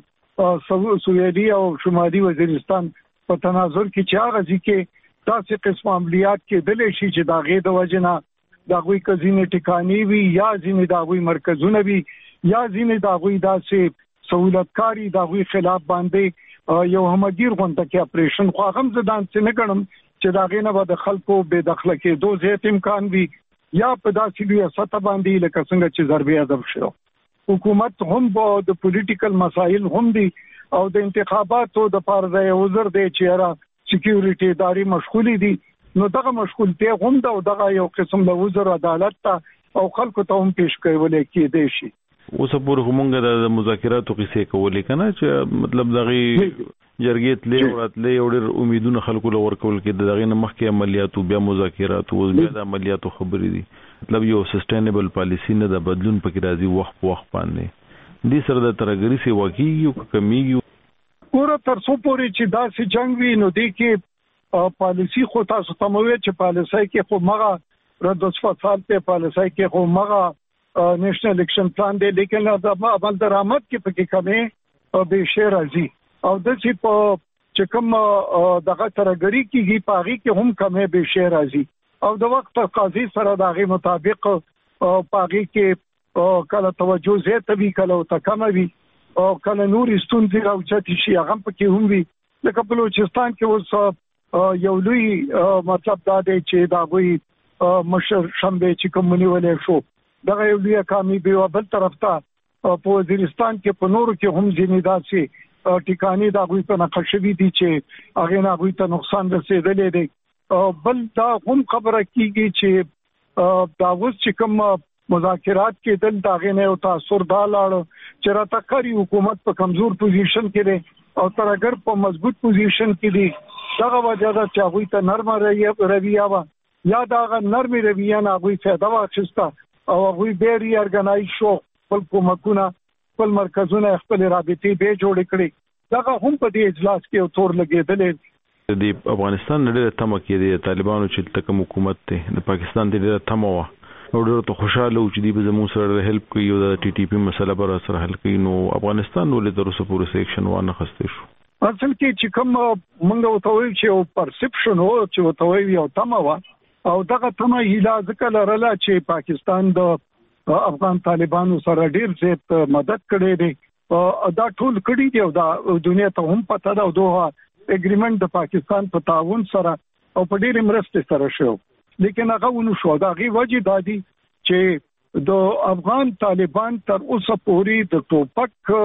سویلي او شمالي وزیرستان په تناظر کې چې هغه ځکه تاسو قسم عملیات کې دلې شي چې دا غي د وجنه دا غوي کزینه ټکانی وي یا ځینې دا غوي مرکزونه وي یا ځینې دا غوي داسې سہولتکاری دا غوي خلاف باندې یو همګیر غونډه کې اپریشن خو هم ځدان څه نه ګڼم چې دا غینه به د خلکو بے دخله کې دوه زیات امکان وي یا په داسې لوی سطح باندې لکه څنګه چې ضربې اضافه شو. حکومت هم د پولیټیکل مسایل هم دي او د انتخاباتو د لپاره د وزیر د چیرې سکیورټي ادارې مشغولې دي نو دغه مشغولته هم دا دغه یو قسم د وزیر عدالت ته او خلکو ته هم پیش کول کېدای شي. اوس پورې همغه د مذاکراتو قصې کولې کنه چې مطلب دغه جرګې تلې ورتلې او ډېر امیدونه خلکو له ورکول کې دغه نه مخکې عملیاتو بیا مذاکرات او بیا د عملیاتو خبرې دي مطلب یو سسټینبل پالیسی نه د بدلون پکې راځي وخت په وخت باندې دې سره د ترګری سي واقعي او کمیږي ګوره تر څو پورې چې داسې جنگ وي نو دې کې پالیسی خو تاسو ته موي چې پالیسي کې خو مغه رد فساد ته پالیسي کې خو مغه نېشنل اکشن پلان دی لیکن د عمل درآمد کې پکې کمې به شی راځي او د چې په چې کوم دغه ترګری کېږي پاغي کې هم کمې به شی راځي او د وخت قاضي سره دغه مطابق پاغي کې کله توجه زیات وی کله او کم وی او کله نور ستونزې راوچتي شي هغه پکې هم وی لکه بلوچستان کې اوس یو لوی مطلب دا دی چې دا وی مشر شنبه چې کومنی ولې شو دغه یو لوی کامیابی او بل طرف ته په وزیرستان کې په نورو کې هم ځینې داسې ټیکانی دا غوي په نقشوي دي چې هغه نه غوي ته نقصان رسیدلې دي بل دا هم خبره کیږي چې دا اوس چې کوم مذاکرات کې دل دا غنه او تاثیر دا لاړ چې راته کاری حکومت په کمزور پوزیشن کې دي او تر اگر په مضبوط پوزیشن کې دي دا وجه دا چې غوي ته نرمه رویه وا یا دا نرمه رویه نه غوي فائدہ واخیستا او غوي به ری ارګنایز شو خپل کومکونه خپل مرکزونه خپل رابطې به جوړ کړي دا هم په دې اجلاس کې تور لګېدل دي. افغانستان ډېر تمه کې دي طالبانو چې تکم حکومت ته د پاکستان ډېر تمه وا او ډېر ته خوشاله و چې دی به زموږ سره هیلپ کوي او د ټي ټي پی مسله بر سره حل کوي نو افغانستان ولې تر اوسه پورې سیکشن وانه خسته شو. اصل کې چې کوم موږ وتوي چې پرسپشن او چې وتوي یو تمه وا او دغه تمه هیله ځکه لرله چې پاکستان د افغان طالبانو سره ډیر زیات مدد کړي دي دا ټول کړي دي او دا دنیا ته هم پته ده او دوه اګریمنت د پاکستان په تعاون سره او په ډیر مرسته سره شو لیکن هغه ونو شو دا غي وجه دادي چې د افغان طالبان تر اوسه پورې د ټوپک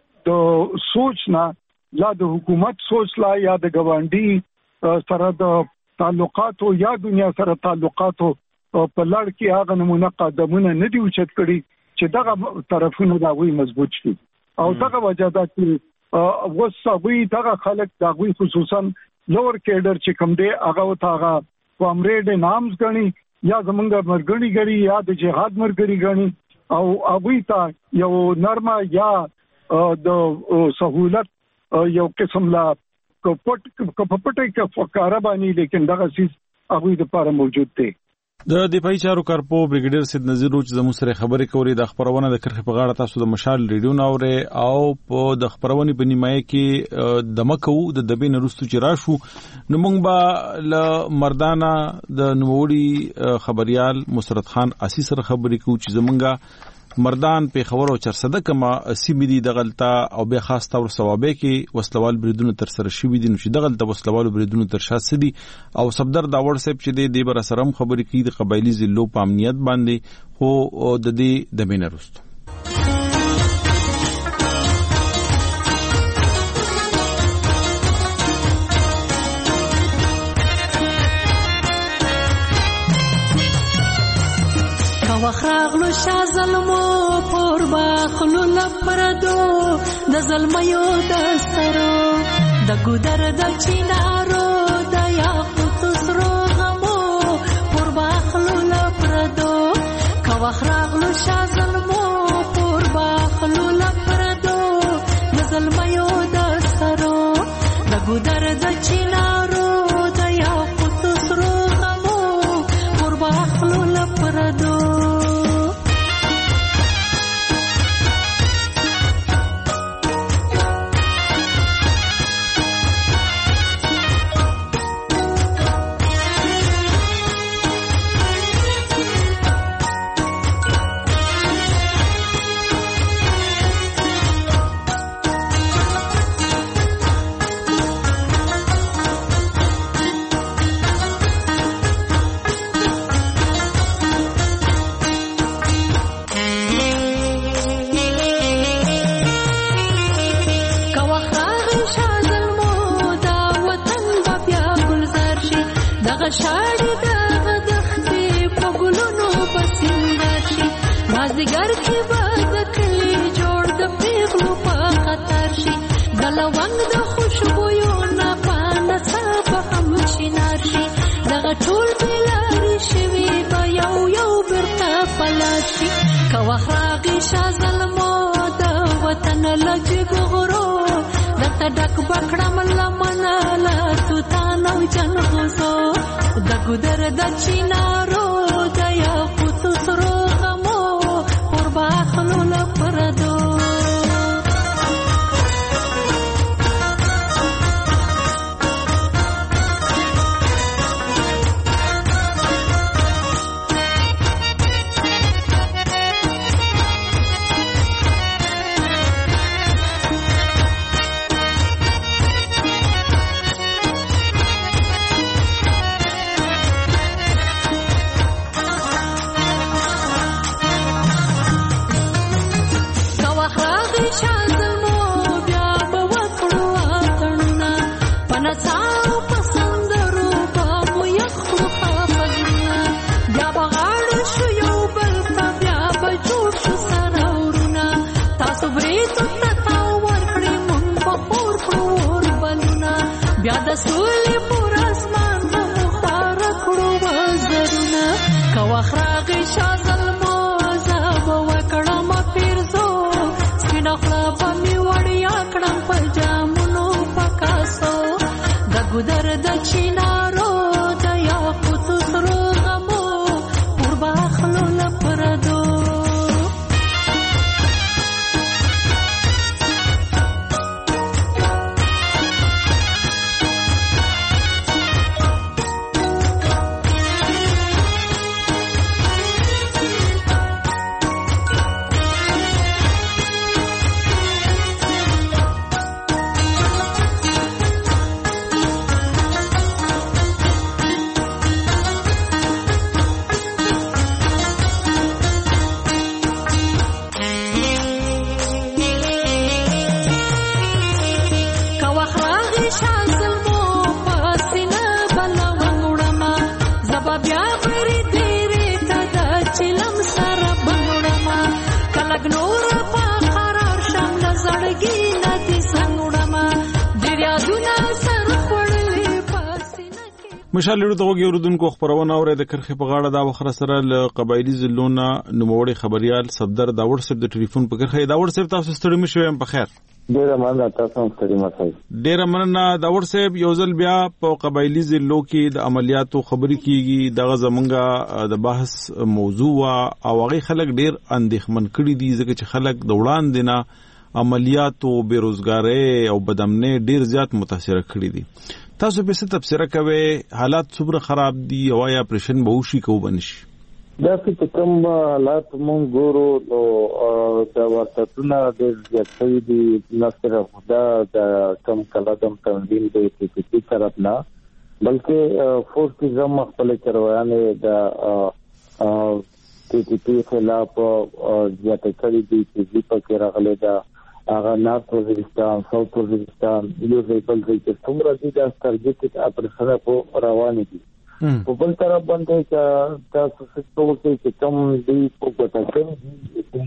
د سوچ نه لا د حکومت سوچ لا یا د ګوانډي سره د تعلقات او یا دنیا سره تعلقات په لړ کې هغه نمونه قدمونه نه دی اوچت کړي چې دغه طرفونه دا وی مضبوط شي او دغه وجه دا چې وسوي دغه خلک دا وی خصوصا لوور کیډر چې کوم دی هغه کامریډ نامز غني یا زمونږ مرګنی غړي یا د جهاد مرګري غړي او هغه ته یو نرمه یا د سہولت یو قسم لا کپټه کې فقره باندې لیکن دغه سیس هغه د لپاره موجود دی. د دفاعي چارو کارپو بریګیډیر سید نذیر چې زموږ سره خبرې کوي د خبرونه د کرخې په غاړه تاسو د مشال ریډیو ناوره او په د خبرونه په نیمایه کې د مکو د دبین رستو چې راشو نو موږ به ل مردانه د نووړي خبريال مسرت خان اسی سره خبرې کوو چې زمونږه مردان په خبر او چرسده کما سیمدي د غلطه او به خاص تور ثوابه کې وسلوال بریدونو تر سره شوی دي نو چې د غلطه وسلوال بریدونو تر شاسه دي او صفدر دا واتساپ چې د بر سرم خبرې کوي د قبایلی ضلعو په امنیت باندې خو د دې د بینرست وخراغلو شا ظلمو پور باخلو لپردو د ظلمیو دسترو د ګودر د چینارو د یاقوت سرو غمو پور باخلو لپردو کا وخراغلو شا ظلمو پور باخلو لپردو د ظلمیو دسترو د ګودر د چینارو د یاقوت سرو غمو پور باخلو لپردو شاړي د دختې په ګلونو پسندر شي مازدیګر کې به د کلي جوړ د پیغلو په خطر شي د لونګ د خوشبویو نه پانه صاحب هم شینار شي دغه ټول بلاري شوي به یو یو برته پلار شي که وخت راغی شا ظلمو د وطن لجګ غرو دته ډک بکړم لمنه لا توتان او جنغوزو د ګودر د چینارو د یاقوت سرو غمو پر باخلو لپردو بیا د سولې پر اسمان بخار کړو وزرونه که وخت راغی شا ظلمو زه به وکړم پیرزو سپینه خوله به مې وړیا کړم په جامونو په کاسو د ګودر د چینارو د یاقوت سرو غمو پر باخلو لپردو مشال لرو دغه اوردونکو خبرونه اوري د کرخه په غاړه دا وخره سره ل قبایلی زلونه نوموړي خبريال صفدر دا واتساپ د ټلیفون په کرخه دا واتساپ تاسو ستړي مشوم په خیر ډیره مننه تاسو ستړي مشوي ډیره مننه دا واتساپ یو ځل بیا په قبایلی زلو کې د عملیاتو خبري کیږي دغه زمونږه د بحث موضوع او هغه خلک ډیر اندېښمن کړي دي ځکه چې خلک د وړاندې نه عملیاتو بیروزګاری او بدامنۍ ډیر زیات متاثر کړي دي تاسو په څه تفسیر کوي حالات څومره خراب دي او یا اپریشن به وشي کو بنشي دا چې کوم حالات مونږ ګورو نو دا ورتونه د ځای دي نصر خدا د کم کلادم تنظیم د پی پی طرف نه بلکې فورس زم خپل چروانه د پی پی خلاف ځاتې کړی دي چې په کې راغلي دا هغه نارت وزیرستان ساوث وزیرستان یو ځای بل ځای کې څومره دي دا ټارګټ اپریشن په روان دي په بل طرف باندې چې تاسو څه کوئ چې کوم دی په ګټه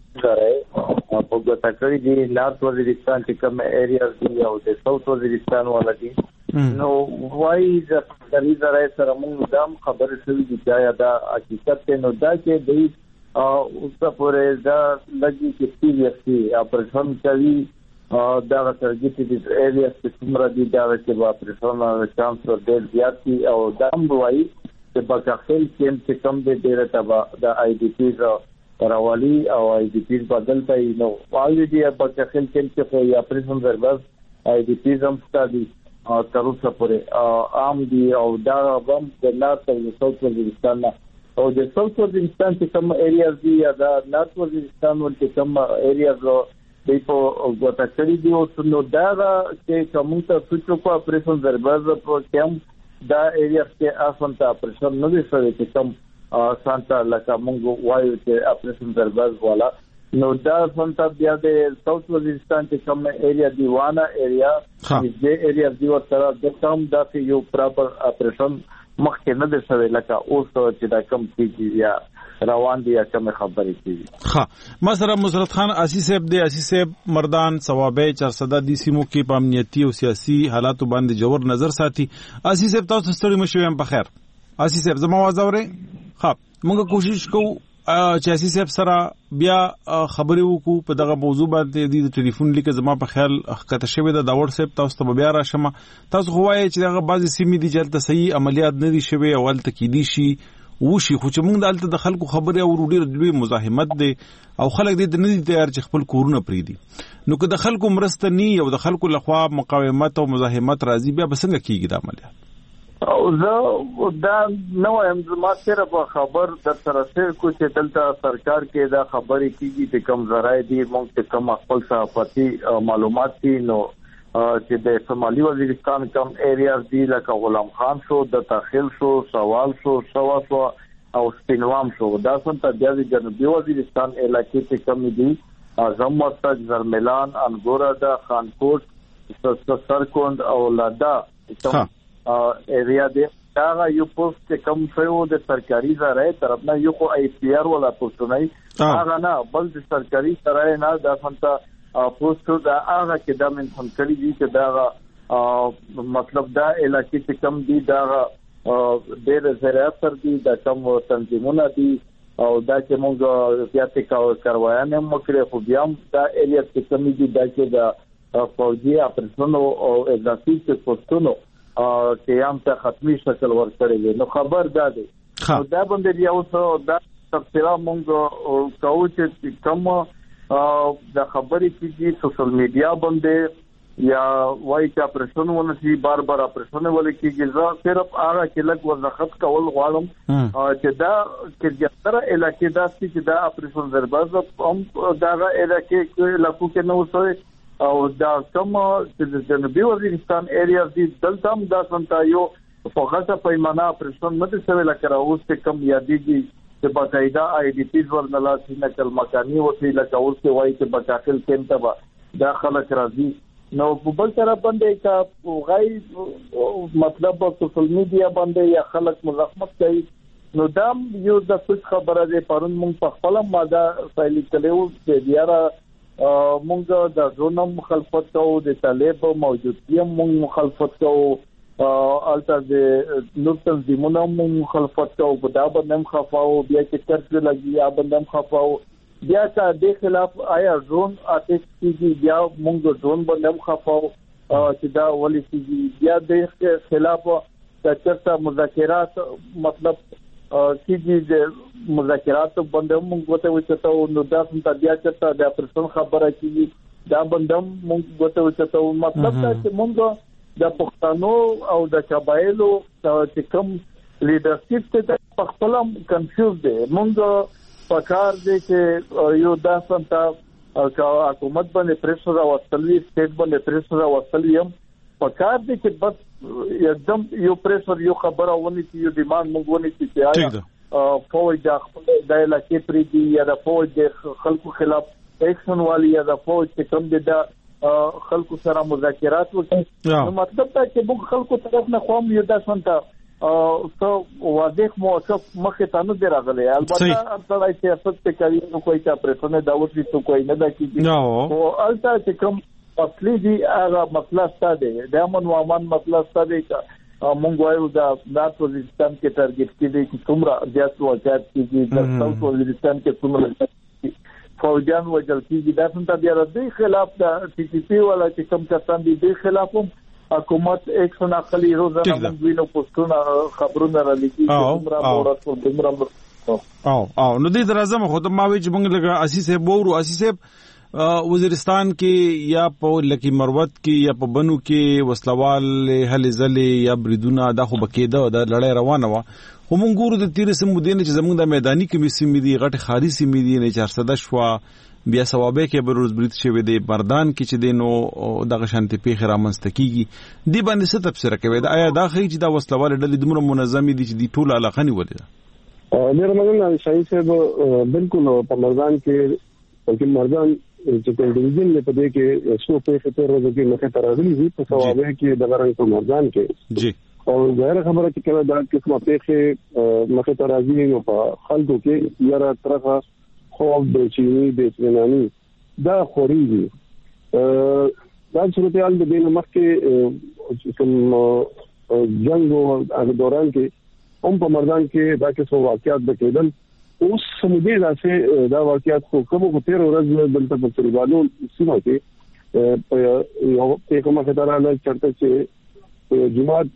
کوي په ګټه کوي دي نارت وزیرستان چې کوم ایریا دي او د ساوث وزیرستان ولدي نو وای د سري زراعت سره موږ دام خبرې شوې دي چې دا حقیقت نو دا چې دی اوس پورې دا لګي چې سیریسلی اپریشن کوي دا ټارګټ دي ایریا چې څومره دي دا چې اپریشن چانس ډېر زیات دي او دا هم وایي چې په خپل کې کم دي ډېر تبا د آی ډی پی راوالي او آی ډی پی بدل پي نو وايي دي په خپل کې په اپریشن ورباز آی ډی پی هم ستاسو تر اوسه پورې عام دي او دا هم د نارت او ساوث وزیرستان او د ساوث وزیرستان چې کوم ایریاز دي یا د نارت وزیرستان ولته کوم ایریاز دی په ګوته کړی دي او نو دا چې کوم ته څه کو اپریشن درباز په کوم دا ایریاز کې اسانه اپریشن نه دي شوی چې کوم سانتا لکه موږ وایو چې اپریشن درباز والا نو دا سانتا بیا د ساوث وزیرستان چې کوم ایریا دی وانه ایریا دې ایریا دی ورته د کوم د یو پراپر اپریشن مخکې نه د شوی لکه اوس چې دا کم کیږي یا روان دي یا کم خبرې کیږي ها مثلا مسرت خان اسی صاحب مردان ثوابه 400 دي سیمو کې په امنیتي او سیاسي حالاتو باندې جوړ نظر ساتي اسی صاحب تاسو ستړي مشوي هم په خیر اسی صاحب زما आवाज اوري ها موږ کوشش کوو چې اسی صاحب سره بیا خبرې وکړو په دغه موضوع باندې د ټلیفون لیک زما په خیال کته شوی د واتس اپ تاسو ته بیا راشم تاسو خو وایي چې دغه بعضی سیمې دي چې تل صحیح عملیات نه دي شوی او ولته کې دي شي وشي خو چې موږ دلته د خلکو خبرې او ډېر لوی مزاحمت دي او خلک دې نه دي تیار چې خپل کورونه پریدي نو که د خلکو مرسته ني او د خلکو لخوا مقاومت او مزاحمت راځي بیا بسنګ کیږي د عملیات او زه دا نو هم ما سره په خبر د سره سره کو چې دلته سرکار کې دا خبرې کیږي چې کم ذرایع دي موږ ته کم خپل صحافتي معلومات دي نو چې د شمالي وزیرستان کم ایریاز دي لکه غلام خان شو د تاخیل شو سوال شو شوا او سپینوام شو دا څنګه د جنوبي وزیرستان علاقې کې کم دي اعظم مرتج زرملان انګورا د خانکوټ سرکوند او لادا ایریا دی دا یو پوسټ کم شو د سرکاري زراعت طرفنا یو کو ای پی آر ولا پوسټ نه هغه نه بل د سرکاري سره نه دا څنګه پوسټ دا هغه کې د من خنکړي دي چې دا مطلب دا علاقې چې کم دي دا ډېر زراعت سره دي دا کم تنظیمونه دي او دا چې موږ زیاتې کاروایانه مکرې خو بیا دا ایریا چې کم دي دا چې دا فوجي اپریشن او اضافي پوسټونو چې هم ته ختمي شکل ورکړي نو خبر دا دی نو دا باندې یو څه دا تفصیلا موږ کوو چې کوم د خبرې کیږي سوشل میډیا باندې یا وایي چې اپریشن ونشي بار اپریشن ولې کیږي زه صرف هغه کې لږ وضاحت کول غواړم چې دا چې تر علاقې دا چې دا اپریشن درباز هم دا علاقې کې لکو کې نو وسوي او دا کوم چې د جنوبي وزیرستان ایریا دي دلته هم دا څنګه یو په خاصه پیمانه اپریشن نه څه ویل کړه اوس ته کم یادېږي چې باقاعده آی ډی پی ورنلا چې نقل مکاني وسیله کول څه وایي چې بداخل کېنته به داخله راځي نو په بل طرف باندې کا غي مطلب په سوشل میډیا باندې یا خلک مزاحمت کوي نو دا یو د څه خبره ده پرون موږ په خپل ماده فایل کړو چې بیا مونږ د زونم مخالفت کوو د طالب موجودیت مونږ مخالفت کوو الته د نورتن زمونږ مخالفت کوو په دا باندې مخافاو بیا چې کرځ لګي یا باندې مخافاو بیا چې د خلاف آیا ډرون اټیک کیږي بیا موږ ډرون باندې مخافاو چې دا ولې کیږي بیا د خلاف د چرته مذاکرات مطلب کیږي د مذاکرات باندې موږ وته وچتاو نو دا څنګه بیا چرته د پرسن خبره کیږي دا باندې موږ وته وچتاو مطلب دا چې موږ د پښتنو او د قبایلو چې کوم لیډرشپ ته په خپل کنفیوز دي موږ پکار دي چې یو داسنتا حکومت باندې پریشر او اصلي سټیټ باندې پریشر او اصلي هم پکار دي چې بس एकदम یو پریشر یو خبره ونی چې یو ډیماند موږ ونی چې آیا فوج د خپل د علاقې پرې دی یا د فوج د خلکو خلاف ایکشن والی یا د فوج چې کوم دي د خلکو سره مذاکرات وکړي نو مطلب دا چې موږ خلکو طرف نه قوم یو د سنت او واضح موقف مخه ته نه دراغله البته ابتدای سیاست ته کوي نو کوئی تا پرسنه داوت چې کوئی نه دا کیږي او البته چې کوم اصلي دي هغه مسله ستاسو د امن او امان مسله ستاسو مونږ وایو دا نارت وزیرستان کې ټارګټ کړي چې څومره زیات واقعیت کیږي د ساوث وزیرستان کې څومره فوجان وجل کیږي دا څنګه بیا د خلاف د ټي ټي پی ولا چې کوم کسان دي د خلاف حکومت ایکشن اخلي روزانه موږ وینو پوسټونه خبرونه را لیکي څومره اورات او څومره نو دې درازم خو ته ما وی چې موږ لګه اساسه بورو اساسه وزیرستان کې یا په لکی مروت کې یا په بنو کې وسلوال هلي زلي یا بریدونه دا خو بکیده د لړۍ روانه و خو مونږ ګورو د تیر سم مدینه چې زمونږ د میداني کې سیمې دي غټ خاري سیمې دي نه 400 شوا بیا ثوابه کې بروز برید شوی دی مردان کې چې دینو دغه شانتي پیخ رامنځته کیږي دی باندې څه تفسیر کوي دا آیا دا خي چې دا وسلوال ډلې دومره منظمې دي چې دی ټول علاقه نیولې ده ډیر مننه شاهي صاحب بالکل په مردان کې مردان چې کوم ډیویژن په دې کې څو پیښې تر ورځې کې مخه ترازلی دي په ثوابه کې د غران په مردان کې جی او ظاهر خبره چې کله دا قسمه پیښې مخه ترازلی نو په خلکو کې یاره طرفه خوف د چینی د اطمینانی دا خوريږي دا صورتحال د دې مخکې کوم جنگ او هغه دوران کې هم په مردان کې دا کې څو واقعیات بکیدل اوس سمدي دا واقعیات خو کومه په 13 ورځ دلته په طالبانو سیمه کې په یو په کومه خطرانه چرته چې جماعت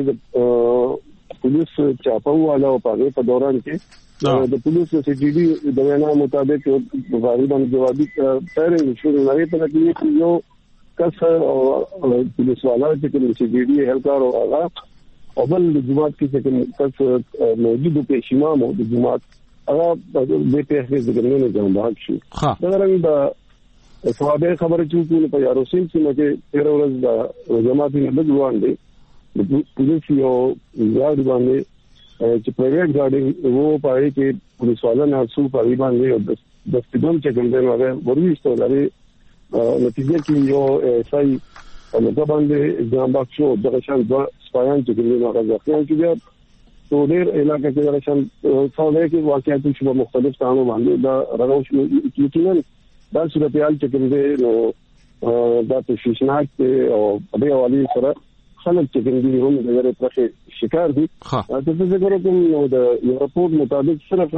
باندې پولیس چاپواله په هغه په دوران کې د پولیس سی ټي ډي د وینا مطابق غالبا جوابي پیرنګ شروع نه په کې یو کس پولیس والا چې کوم سی ټي ډي هلکار او هغه او بل د جماعت کې چې کس موجود په شمام او د جماعت هغه د پیښې زګرنه جوړه شي دا رنګ د صحابه خبره چې په یاروسین کې 13 ورځ د جماعت نه بدلوان دي د پولیس یو ځای باندې چې پرایویټ ګاډي وو پای کې پولیس والا نه څو پای باندې د سپیډوم چې ګندل هغه ورېستو لري نتیجه کې یو سای په باندې ځان بخښو د شان د سپایان چې ګندل هغه ځکه چې بیا تو ډېر علاقې کې د شان څو کې واقعیت چې مختلف ځانو باندې دا راغوش یقینا دا صورتحال چې ګندل نو دا تشویشناک او په دې حواله سره خلک چې ګندل هم د غیر پرخه شکار دي تاسو څنګه کوم نو د رپورت مطابق صرف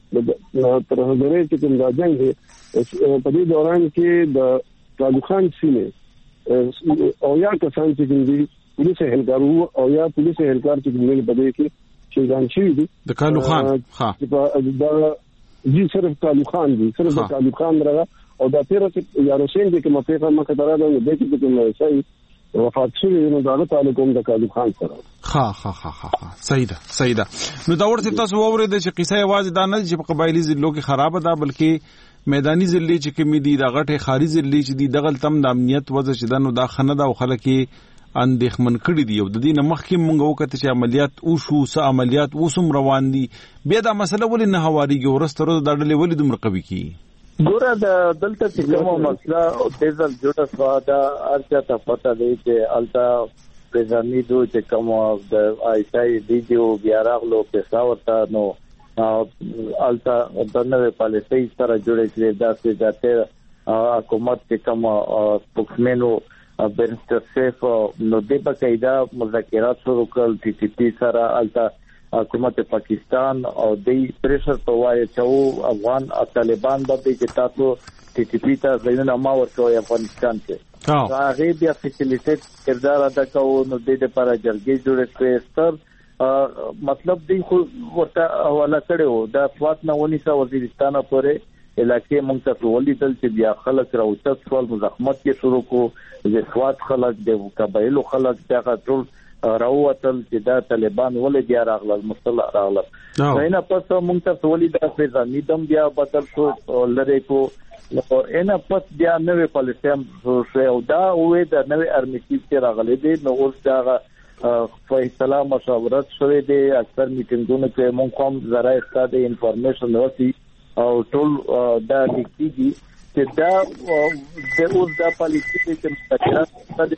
تر هغه چې کوم دا جنگ په دې دوران کې د طالب خان سینه او یا کسان چې ګندل پولیس هلکارو او یا پولیس هلکار چې ګندل په دې کې شهیدان شوي دي د کالو خان دا جی صرف طالب خان دي صرف طالب خان راغ او دا تیر چې یاروسین دي کومه پیغام مکه دراده نو د دې کوم شي وفات شوی نو دا تعلقوم د طالب خان سره ها صحیح ده نو دا ورته تاسو وورید چې قصه आवाज دا نه چې په قبایلی ضلعو کې خراب ده بلکې میدانی ضلع چې کوم دي د غټه خاري ضلع چې دي دغه تم د امنیت وضع چې دا نو دا خنه ده او خلک اندېخمن کړي دي او د دې نه مخکې مونږ وکړه چې عملیات او شو س عملیات اوسم روان دي بیا دا مسله ولې نه هواريږي ورسته د ډلې ولې دومره قوي کی ګوره د دلته چې کومه مسله او تیزل جوړه شو دا ارچا ته پته دی چې التا پرېځنی دوی چې کوم د آیسای ویډیو بیا راغلو په ساوته نو التا دنه پالیسي سره جوړې کړې دا چې حکومت کې کوم پوکمنو برنسټر سیف نو د بقایدا مذاکرات شروع کړل ټي ټي پی سره الته حکومت پاکستان او د پریشر په وایي چې افغان طالبان باندې چې تاسو ټي ټي پی ته ځینې ما ورکوي افغانستان کې هغه بیا فیسیلیټیټ کردار ادا کوي نو د لپاره جرګې جوړې کړې ستر مطلب دی خو ورته حواله کړو د فوات نه ونی سره وزیرستان پورې علاقې مونږ ته ولیدل چې بیا خلک راوچت سوال مزاحمت کې شروع کو د فوات خلک د قبایلو خلک څنګه ټول راووتل چې دا طالبان ولې بیا راغلل مصطلح راغلل نه پس مونږ ته ولیدل چې ځانیدم بیا بدل شو لری کو نو ان پس بیا نوې پالیسیم شو او دا وې د نوې ارمیټیو چې راغلي دي نو اوس دا فیصله مشاورت شوې دي اکثر میټینګونه کې مونږ کوم ذرایع ستاسو انفارمیشن ورسي او ټول دا لیکيږي چې دا د اوس د پالیسي چې مذاکرات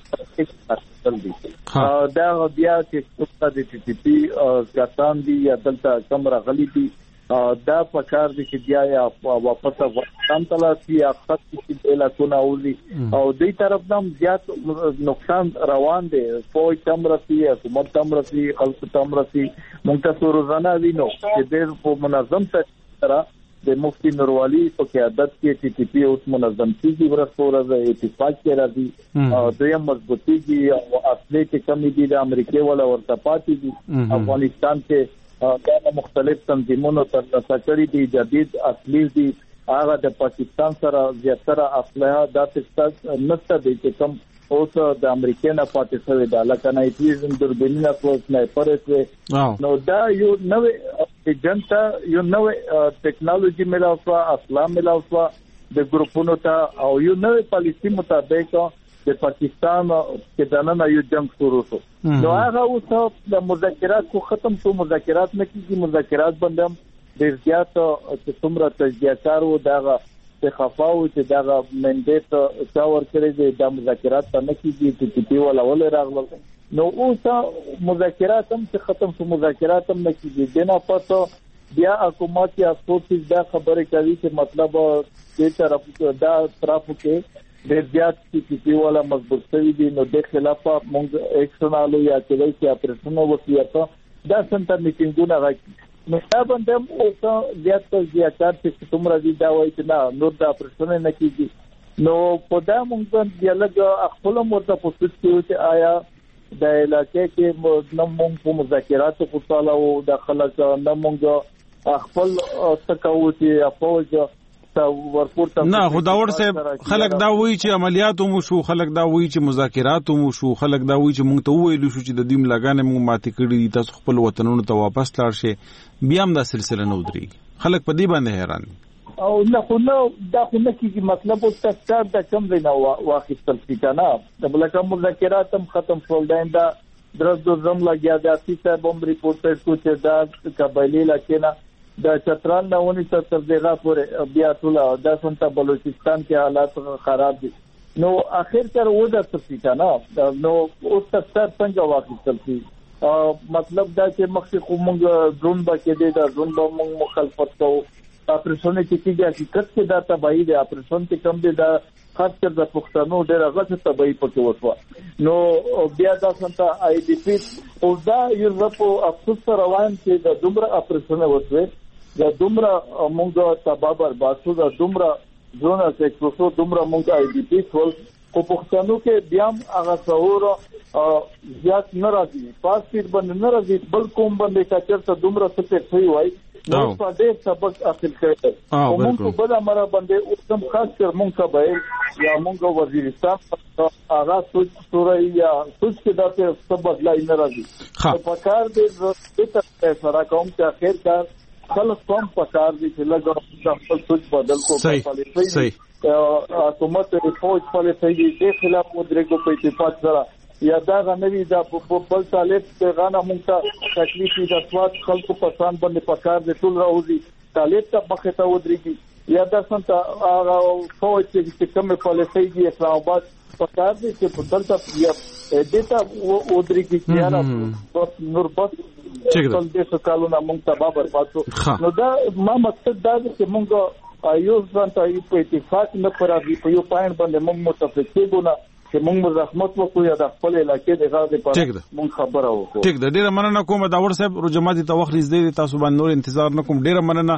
ستاسو دي دا بیا چې ستاسو د ټي ټي پی کسان دي یا دلته کم راغلي دي دا په کار دي چې بیا یا واپس افغانستان ته لاړ یا خط کې علاقونه اولي او دې طرف نام زیات نقصان روان دي فوج تمرسي حکومت تمرسي خلک تمرسي منتصر روزانه وینو چې ډېر په منظم سره د مفتی نوروالی په قیادت کې ټي ټي پی اوس منظم کیږي ورسره اتفاق کې راځي او دویم مضبوطیږي او اصلي کې کمی دي د امریکای ولا ورته پاتې دي افغانستان کې دا مختلف تنظیمونو تر تکړی دي جدید اصلي دي هغه د پاکستان سره زیاتره اسلحه د تاسو نشته دي چې کوم اوس د امریکای نه پاتې شوی د علاقه نه ایتیزم دربینه کوس نه پرېږي نو دا یو نوې جنتا یو نوې ټیکنالوژي ملاوه اسلام ملاوه د ګروپونو ته او یو نوې پالیسي مطابق د پاکستان کې دننه یو جنگ شروع شو نو هغه اوس د مذاکرات کو ختم شو مذاکرات نه کیږي مذاکرات بندم د زیات چې څومره تجزیه‌کار و دغه څه خفاو چې دغه منډیټ څاور کړی د مذاکرات ته نه کیږي چې په ولا ول راغله نو اوس مذاکرات هم چې ختم شو مذاکرات هم نه کیږي دنه پته بیا حکومت یا څوک دا خبره کوي چې مطلب دې طرف دا طرف کې د زیات چې ولا مضبوط شوی دي نو د خلاف موږ ایکشنالو یا چې اپریشن وکړو دا څنګه میټینګونه راځي نو دا باندې اوس زیات زیاتار چې څومره دي دا وایي چې نه نور دا اپریشن نه کیږي نو په دا موږ د لږ خپل مرته پوښتنه کوي چې آیا د علاقې کې نو موږ په مذاکراتو په تاله او د خلک نو موږ خپل تکاو چې افوج نه خداور صاحب خلک دا وایي چې عملیات مو شو خلک دا وایي چې مذاکرات مو شو خلک دا وایي چې موږ ته ویلو شو چې د دې ملګانې موږ ماتې کړې دي تاسو خپل وطنونو ته واپس لاړ شئ بیا هم دا سلسله نه ودرېږي خلک په دې باندې حیران او نه خو نو دا خو نه کیږي مطلب او تاسو د کم دی نو واخیستل کیږي نه د بلکې مذاکرات هم ختم شول دا درز زم لګیا د اسی صاحب ریپورټر کو چې دا قبایلی لکه د چترال نهونی تر دغه پورې بیا ټول د سنت بلوچستان کې حالات خراب دي نو اخر تر ودا څه نه نو اوس تاسو څنګه واقعي کی مطلب دا چې مخکې کومه ډرون بکې دي دا ډرون به موږ مخالفت کوو اپریشن کې حقیقت کې دا تبعی دی اپریشن کې کم دي دا خاص کر د پښتنو ډېر هغه تبعی پکې وشو نو بیا دا سنت آی ډی پی او دا یو په افسوس روان چې د دومره اپریشن وشوي دا دومره مونږه تبا برباد شو دا دومره ځونه چې څو دومره مونږه آی ډی پی ټول کو پښتنو کې بیا هغه څور زیات ناراضي پاسپورت باندې ناراضي بل کوم باندې کاچر دومره څه کوي وای نو په دې سبق اصل کړی او مونږ په بل امر باندې اوسم خاص کر مونږه به یا مونږه وزیرستان هغه سوري یا څه چې دا څه سبق لای ناراضي په کار دې ته سره کوم چې اخر کار خلک کوم پکار دي چې لږه خپل سوچ بدل کو صحیح حکومت فوج پالیسي د خلاف مدرکو په اتفاق سره یا دا غنوي دا په بل طالب پیغام مونږه تکلیف د سواد خلکو په سان باندې پکار دي ټول راوځي طالب ته مخه ته ودرېږي یا دا څنګه هغه فوج چې کوم پالیسي دی اسلام آباد پکار دي چې په دلته یا دته ودرېږي چې نه نور بس ټول دې سکالونه مونږ ته بابر پاتو نو دا ما مقصد دا چې مونږ یو ځان ته په اتفاق نه پرابي په یو پاین باندې مونږ متفق کېږو چې موږ زحمت وکړو یا د خپل علاقې د غاړې پر موږ خبره وکړو. ټیک ده، ډیره مننه کوم داور صاحب. روجماتي ته وخت زده تاسو باندې نور انتظار نه کوم. ډیره مننه.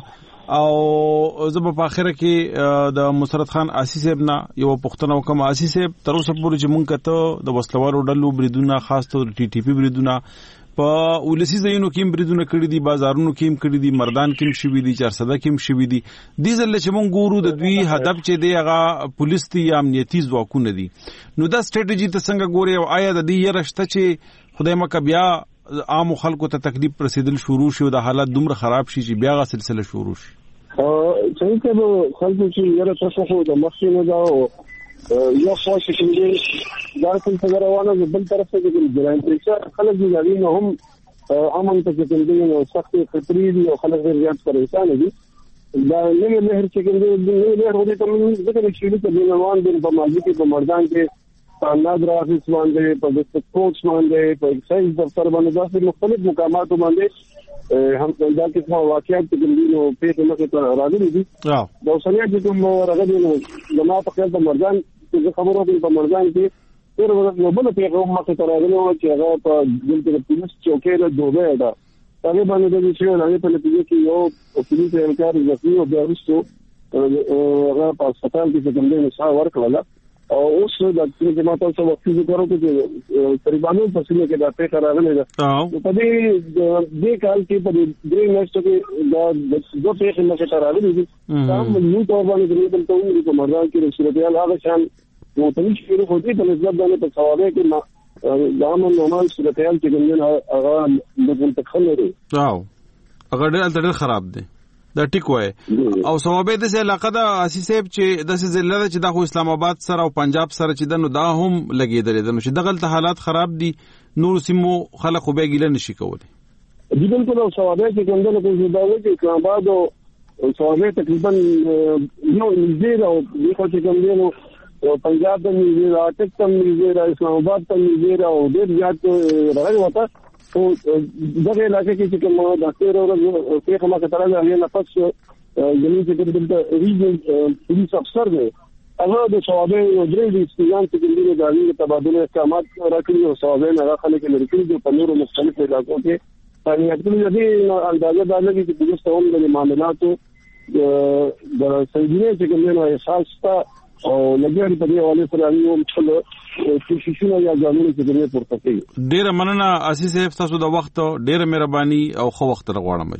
او زه په اخره کې د مسرت خان آسی صاحب نه یو پوښتنه وکم. آسی صاحب تر اوسه پورې چې مونږ کته د وسلوالو ډلو بریدونه خاص طور ټي ټي پی بریدونه په ولسی ځایونو کې بریدونه کړی دي، بازارونو کې کړی دي، مردان کې شوي دي، 400 کې شوي دي. دې ځل چې مونږ ګورو د دوی هدف چې دی هغه پولیس دي یا امنیتي ځواکونه دي. نو دا سټریټجی ته څنګه ګوري او آیا د دې رشته چې خدای مکه بیا عام خلکو ته تکلیف رسیدل شروع شي او د حالت دومره خراب شي چې بیا غا سلسله شروع شي؟ څنګه به خلکو چې یره تاسو خو د مخکې نه دا یو خاص کې دا څنګه روانه ده، بل طرف ته د جرایم پریکشن خلک دي غوښنه هم امن ته کې دي نو سخت خطرې دي او خلک ډېر زیات پریشان دي. دا نه لهر چې کوم دي لهر ودی ته موږ دغه شیلو ته بینوان دي په ماضي کې په مردان کې پانداد رافیس باندې په دستور کوچ باندې په ایکسایز دفتر باندې داسې مختلف مقامات باندې هم دا کې واقعیت کې دي نو په مکه ته راغلي دي. دا اوسنۍ چې کوم راغلي نو جما په خپل په مردان چې خبرو په مردان کې ډېر وخت بل پیغام مکه ته راغلي او چې هغه په دلته پولیس چوکۍ له دوه ده هغه باندې د شیو نه په لټه کې یو پولیس اهلکار ځکه او بیا وروسته هغه په هسپتال کې کوم دې نشه ورکړه او اوس د جماعت سره وخت ذکر وکړو چې تقریبا په سیمه کې د پیښه راغلې ده. په دې کال کې په دې میاشتو کې د دوه پیښې مخه راغلې دي. دا نو په باندې د ټول په مردان کې صورتحال هغه شان نو تاسو شروع کوئ په نسبت باندې په ثوابه کې دا نورمال صورتحال چې ګنجن هغه د منتخب لري. هغه ډېر خراب دي. دا ټیک وای او ثوابه د علاقه د آسی صاحب چې د ضلع چې د اسلام آباد سره او پنجاب سره چې د نو دا هم لګیدل دي نو چې دغه حالات خراب دي نور سیمو خلک خو به ګیله نشي کولای. دي بالکل او ثوابه چې کومه د دا وایي چې اسلام آباد او ثوابه تقریبا نو نږدې او د خو چې کوم نو پنجاب د نږدې راټک تم نږدې اسلام آباد تم نږدې او ډېر زیات راغلی وته او دغه علاقې کې چې کوم د اخر ورځ په کومه کتره ده نه پس یعنی چې د ریجن پولیس افسر دی هغه د ثوابه او درې د استیان چې د غاړي تبادله احکامات راکړي او ثوابه نه خلک لري کړي په نورو مختلفو علاقو کې باندې اټکل دي اندازه دا لګي چې پولیس ته هم د معاملاتو د سنجیدګۍ چې کوم نه احساس تا او لګیاري په دې حواله سره یو څه کوششونه یا ځانونه چې دې پورته کوي. ډیره مننه آسی صاحب تاسو د وخت ډیره مهرباني او خو وخت غواړم.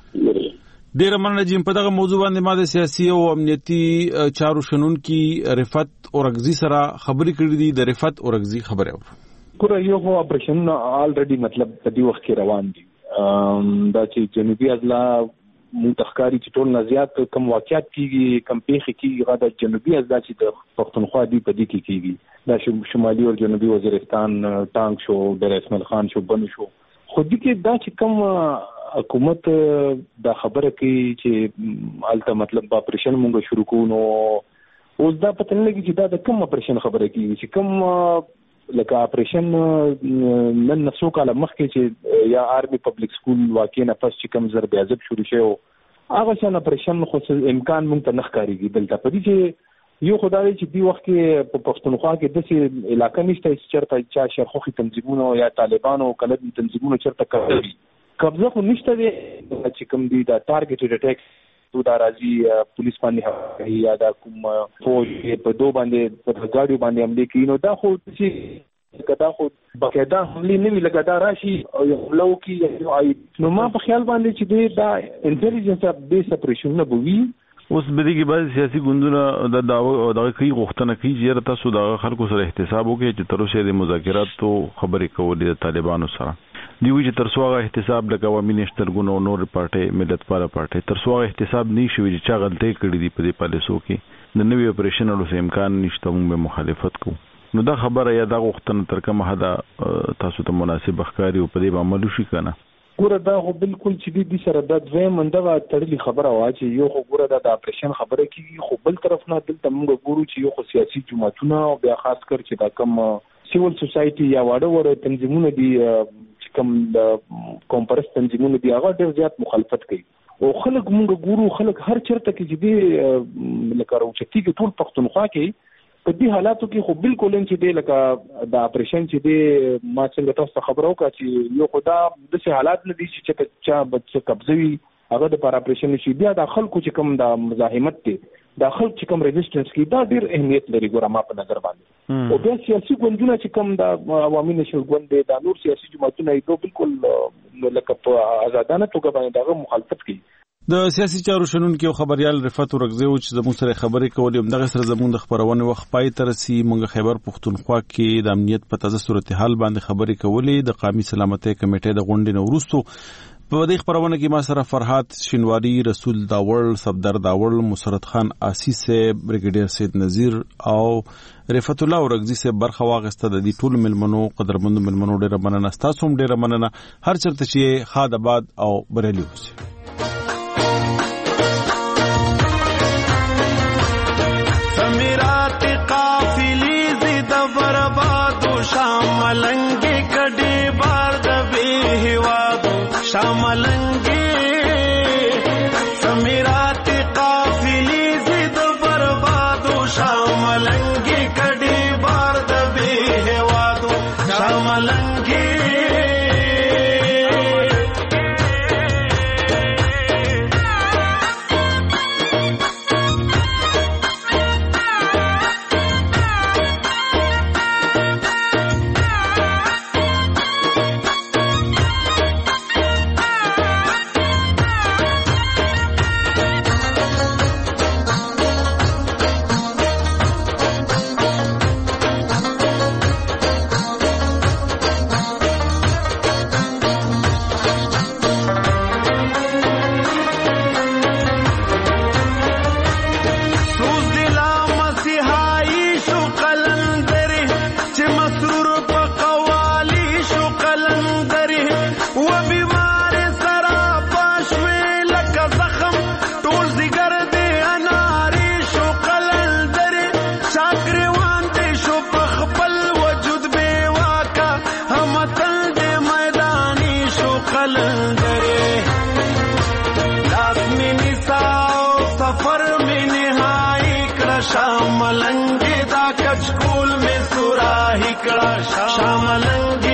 ډیره مننه چې په دغه موضوع باندې ما د سیاسي او امنیتي چارو شنونکي رفعت اورغزي سره خبرې کړې دي. د رفعت اورغزي خبره ګوره یو اپریشن الریډي مطلب په دې وخت کې روان دي. دا چې جنوبي اضلاع منتخکاری چې ټول نزيات کم واقعیت کیږي کم پیښې کیږي غدا جنوبي اضلاع چې د پښتونخوا دی په دې کې کیږي دا شمالي او جنوبي وزیرستان ټانک شو ډېر اسماعیل خان شو بن شو خو دې کې دا چې کم حکومت دا خبره کوي چې الته مطلب اپریشن مونږ شروع کوو نو اوس دا پته نه لګي چې دا د کوم اپریشن خبره کوي چې کوم لکه اپریشن نن نسو کاله مخکې چې یا آرمي پبلک سکول واقع نه پس چې کوم ضرب عذاب شروع شو هغه شان اپریشن خو امکان مونږ ته نخکاریږي دلته پدې چې یو خدای چې دی وخت کې په پښتونخوا کې د سي علاقې نشته چې چرته چا شرخوخي تنظیمونو یا طالبانو کله تنظیمونو چرته کوي قبضه خو نشته دی چې کوم دی دا ټارګټډ اٹیک تو دا راځي پولیس باندې یا دا کوم فوج په دوه باندې په ګاډي باندې حمله کوي نو دا خو چې کدا خو بقاعده حمله نه وی لګا دا راشي او لو کې نو ما په خیال باندې چې دا انټيليجنس بیس اپریشن نه بوي. اوس بده کې بعض سیاسي ګوندونه د دغه کوي غوښتنه کوي چې تاسو د خلکو سره احتساب وکړي چې تر اوسه د مذاکراتو خبرې کولې د طالبانو سره دی وی چې تر څو احتساب د قومي نشترګونو نور پارټي ملت پاله پارټي تر څو احتساب نه شوي چې چا غلطي کړې دي په دې پالیسو کې د نوې اپریشن له امکان نشته موږ مخالفت کوو نو دا خبره یا دا غوښتنه تر کومه حدا تاسو ته مناسب ښکاري او په دې باندې شي کنه ګوره دا خو بالکل چې دې سره د دوی منډه تړلې خبره وا چې یو خو ګوره د اپریشن خبره کیږي خو بل طرف نه دلته موږ ګورو چې یو خو سیاسي جماعتونه او بیا خاص کر چې دا کم سیول سوسایټي یا وړ تنظیمونه دي چې کم د کمپرس تنظیمونه دي هغه ډېر زیات مخالفت کوي او خلک موږ ګورو خلک هر چرته کې چې دې لکه راوچتي کې ټول پښتونخوا کې په دې حالاتو کې خو بالکل چې دی لکه د اپریشن چې دی ما څنګه تاسو خبرو کا چې یو خدا د څه حالات نه دي چې چا بچ قبضوي هغه د پر اپریشن شي بیا د خلکو چې کوم د مزاحمت دي د خلک چې کوم ریزिस्टنس کې دا ډیر اهمیت لري ګوره ما په نظر باندې او بیا سیاسي ګوندونه چې کوم د عوامي نشل ګوند دي د نور سیاسي جماعتونه یې بالکل لکه په آزادانه توګه باندې دغه مخالفت کوي. د سیاسي چارو شنونکو یو خبريال رفعت ورغزي او چې زموږ سره خبرې کولې هم دغه سره زموږ د خبرونه وخت پای تر سي موږ خیبر پختونخوا کې د امنیت په تازه صورتحال باندې خبرې کولې د قومي سلامتۍ کمیټې د غونډې نو وروسته په دې خبرونه کې ما سره فرحات شینواری، رسول داور، صفدر داور، مسرت خان آسی سے بریګیډیر سید نذیر او رفعت الله ورغزي سے برخه واغسته د دې ټول ملمنو قدرمند ملمنو ډیره مننه تاسو هم ډیره مننه هر چرته چې خاد آباد او بریلی اوسئ. شاملنگی کډی بار د به هوادو شاملنگی سمیرات قافلی زید بربادو شاملنگی کډی بار د به هوادو شاملنگی شاملنگی دا کچکول میں سوراہی کڑا شاملنگی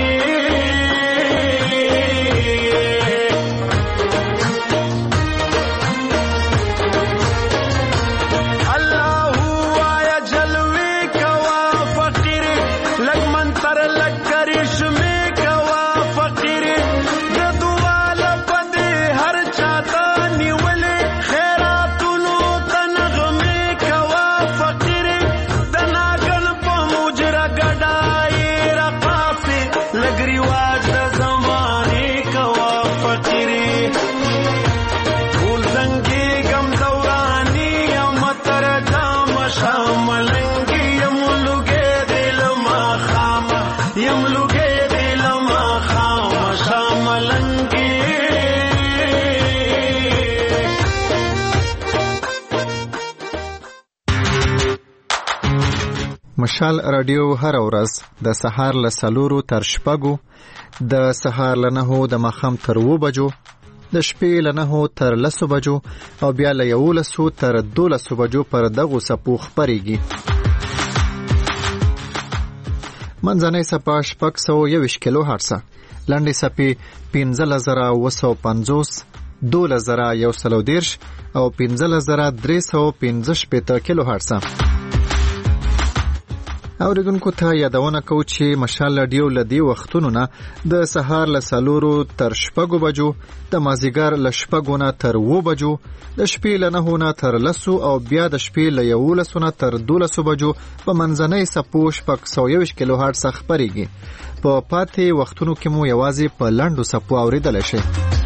اللہ آیا جلوے کوا فقیر لگ منتر لگ کرش میں کوا فقیر گدوال پدے ہر چاہتا نیولے خیراتونو تنغ میں کوا فقیر دناگل پا مجرہ گڑائی رقاسی لگ رواج زمانے کوا فقیر پھول زنگی گم دورانی امتر جام شاملنگی یملوگے دل ما خام یملوگے دل ما خام شاملنگی. مشال رادیو هر ورځ د سهار له 4 تر 6 د سهار له 9 د ماښام تر 2 بجو د شپې له 9 تر 10 بجو او بیا له 11 تر 12 بجو پر دغه سپو خبريږي. منځنۍ سپا 621 کیلو هرتز، لنډې سپې 15950، 12110 او 15315 کیلو هرتز. اوریدونکو ته یادونه کوم چې مشال رادیو لدی وختونو نه د سهار له 4 تر 6 بجو، د مازیګر له 6 نه تر 2 بجو، د شپې له 9 نه تر 10 او بیا د شپې له 11 نه تر 12 بجو په منځنۍ سپو 621 کیلو هرتز خبريږي. په پاتې وختونو کې مو یوازې په لاندو سپو اوریدل شي.